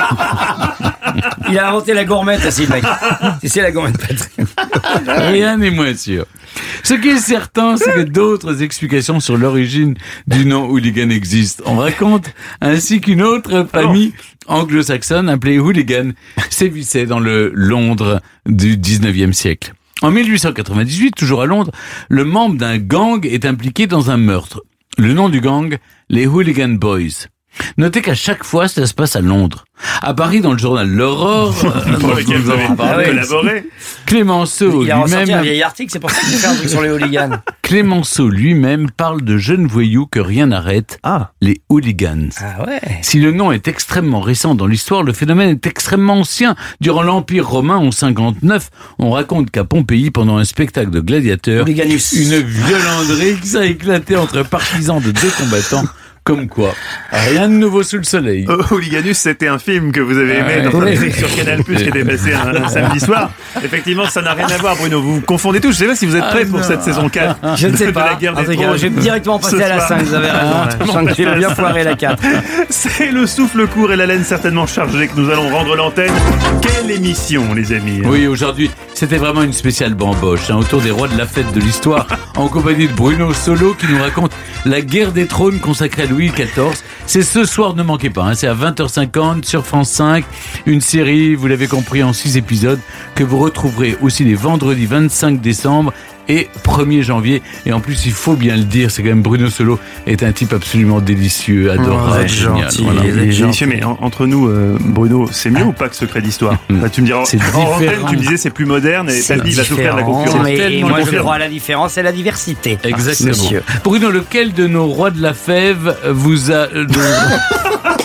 sûr. Il a inventé la gourmette aussi, le mec. C'est la gourmette, Patrick. Rien n'est moins sûr. Ce qui est certain, c'est que d'autres explications sur l'origine du nom hooligan existent. On raconte ainsi qu'une autre famille anglo-saxonne appelée hooligan sévissait dans le Londres du dix-neuvième siècle. En mille huit cent quatre-vingt-dix-huit, toujours à Londres, le membre d'un gang est impliqué dans un meurtre. Le nom du gang, les Hooligan Boys. Notez qu'à chaque fois, cela se passe à Londres. À Paris, dans le journal L'Aurore, euh, Pour dont lequel nous vous avez avons parlé, collaboré. Clémenceau Il a ressorti un lui-même, vieil article, c'est pour ça qu'il fait un truc sur les hooligans. Clémenceau lui-même parle de jeunes voyous que rien n'arrête, Ah. les hooligans. Ah ouais. Si le nom est extrêmement récent dans l'histoire, le phénomène est extrêmement ancien. Durant l'Empire romain, en cinquante-neuf, on raconte qu'à Pompéi, pendant un spectacle de gladiateurs, Hooliganus. une violenderie qui a éclaté entre partisans de deux combattants. Comme quoi, rien de nouveau sous le soleil. Oh, Hooliganus, c'était un film que vous avez aimé Ah, dans oui. un truc sur Canal+, qui était passé un, un samedi soir. Effectivement, ça n'a rien à voir, Bruno. Vous vous confondez tous. Je sais pas si vous êtes prêts Ah, pour non. cette saison quatre. Je ne sais de pas. la guerre En des tout cas, trônes. je vais directement passer Ce à la soir. cinq, vous avez raison. Ah, Je sens que j'ai bien foiré la quatre. C'est le souffle court et la laine certainement chargée que nous allons rendre l'antenne. Quelle émission, les amis. Oui, aujourd'hui, c'était vraiment une spéciale bamboche, hein, autour des rois de la fête de l'histoire, en compagnie de Bruno Solo, qui nous raconte la guerre des trônes consacrée à Louis quatorze. C'est ce soir, ne manquez pas, hein, c'est à vingt heures cinquante sur France cinq, une série, vous l'avez compris, en six épisodes, que vous retrouverez aussi les vendredis vingt-cinq décembre et premier janvier. Et en plus, il faut bien le dire, c'est quand même Bruno Solo est un type absolument délicieux, adorable, êtes génial. gentil, Voilà. vous êtes Et gentil. messieurs, mais en- entre nous, euh, Bruno, c'est mieux ou pas que Secret d'Histoire? Bah, tu me diras, C'est en antenne, différent. tu me disais c'est plus moderne et C'est Papy va souffrir de la différent, concurrence. mais- Et tellement moi, je différent. crois à la différence, c'est la diversité. Exactement. Monsieur. Bruno, lequel de nos rois de la fève vous a... euh,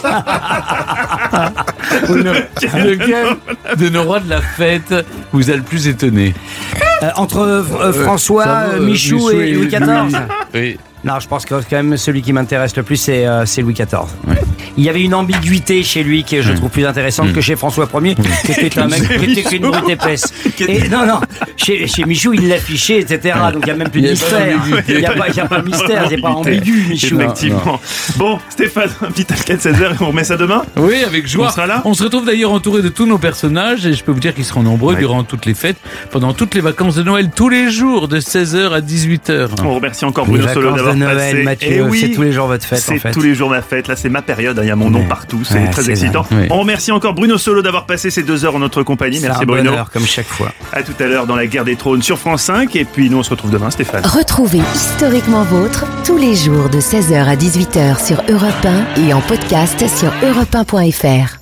Lequel de nos rois de la fête vous a le plus étonné? Euh, entre euh, François, va, euh, euh, Michou, Michou et et Louis quatorze. Oui. Non, je pense que quand même celui qui m'intéresse le plus, c'est euh, c'est Louis quatorze. Ouais. Il y avait une ambiguïté chez lui que je Mmh. trouve plus intéressante mmh. que chez François Ier, qui était un mec qui était qu'une brute épaisse. Et non, non, chez, chez Michou, il l'affichait, et cetera. Donc il n'y a même plus de mystère. Il n'y a, pas- il y a pas de mystère, c'est pas ambigu, Michou. Effectivement. Bon, Stéphane, un petit alcaide seize heures et on remet ça demain. Oui, avec joie. On sera là. On se retrouve d'ailleurs entouré de tous nos personnages et je peux vous dire qu'ils seront nombreux Ouais. durant toutes les fêtes, pendant toutes les vacances de Noël, tous les jours de seize heures à dix-huit heures. On remercie encore Les Bruno Solo vacances d'avoir de Noël, passé. Mathieu, Eh oui, c'est tous les jours votre fête, c'est en fait. tous les jours ma fête. Là, c'est ma période. hein, Il y a mon nom Ouais. partout. C'est Ouais, très c'est excitant. vrai. Ouais. On remercie encore Bruno Solo d'avoir passé ces deux heures en notre compagnie. C'est Merci un Bruno. bonheur, comme chaque fois. À tout à l'heure dans la Guerre des Trônes sur France cinq. Et puis nous, on se retrouve demain, Stéphane. Retrouvez Historiquement Vôtre tous les jours de seize heures à dix-huit heures sur Europe un et en podcast sur europe un point f r.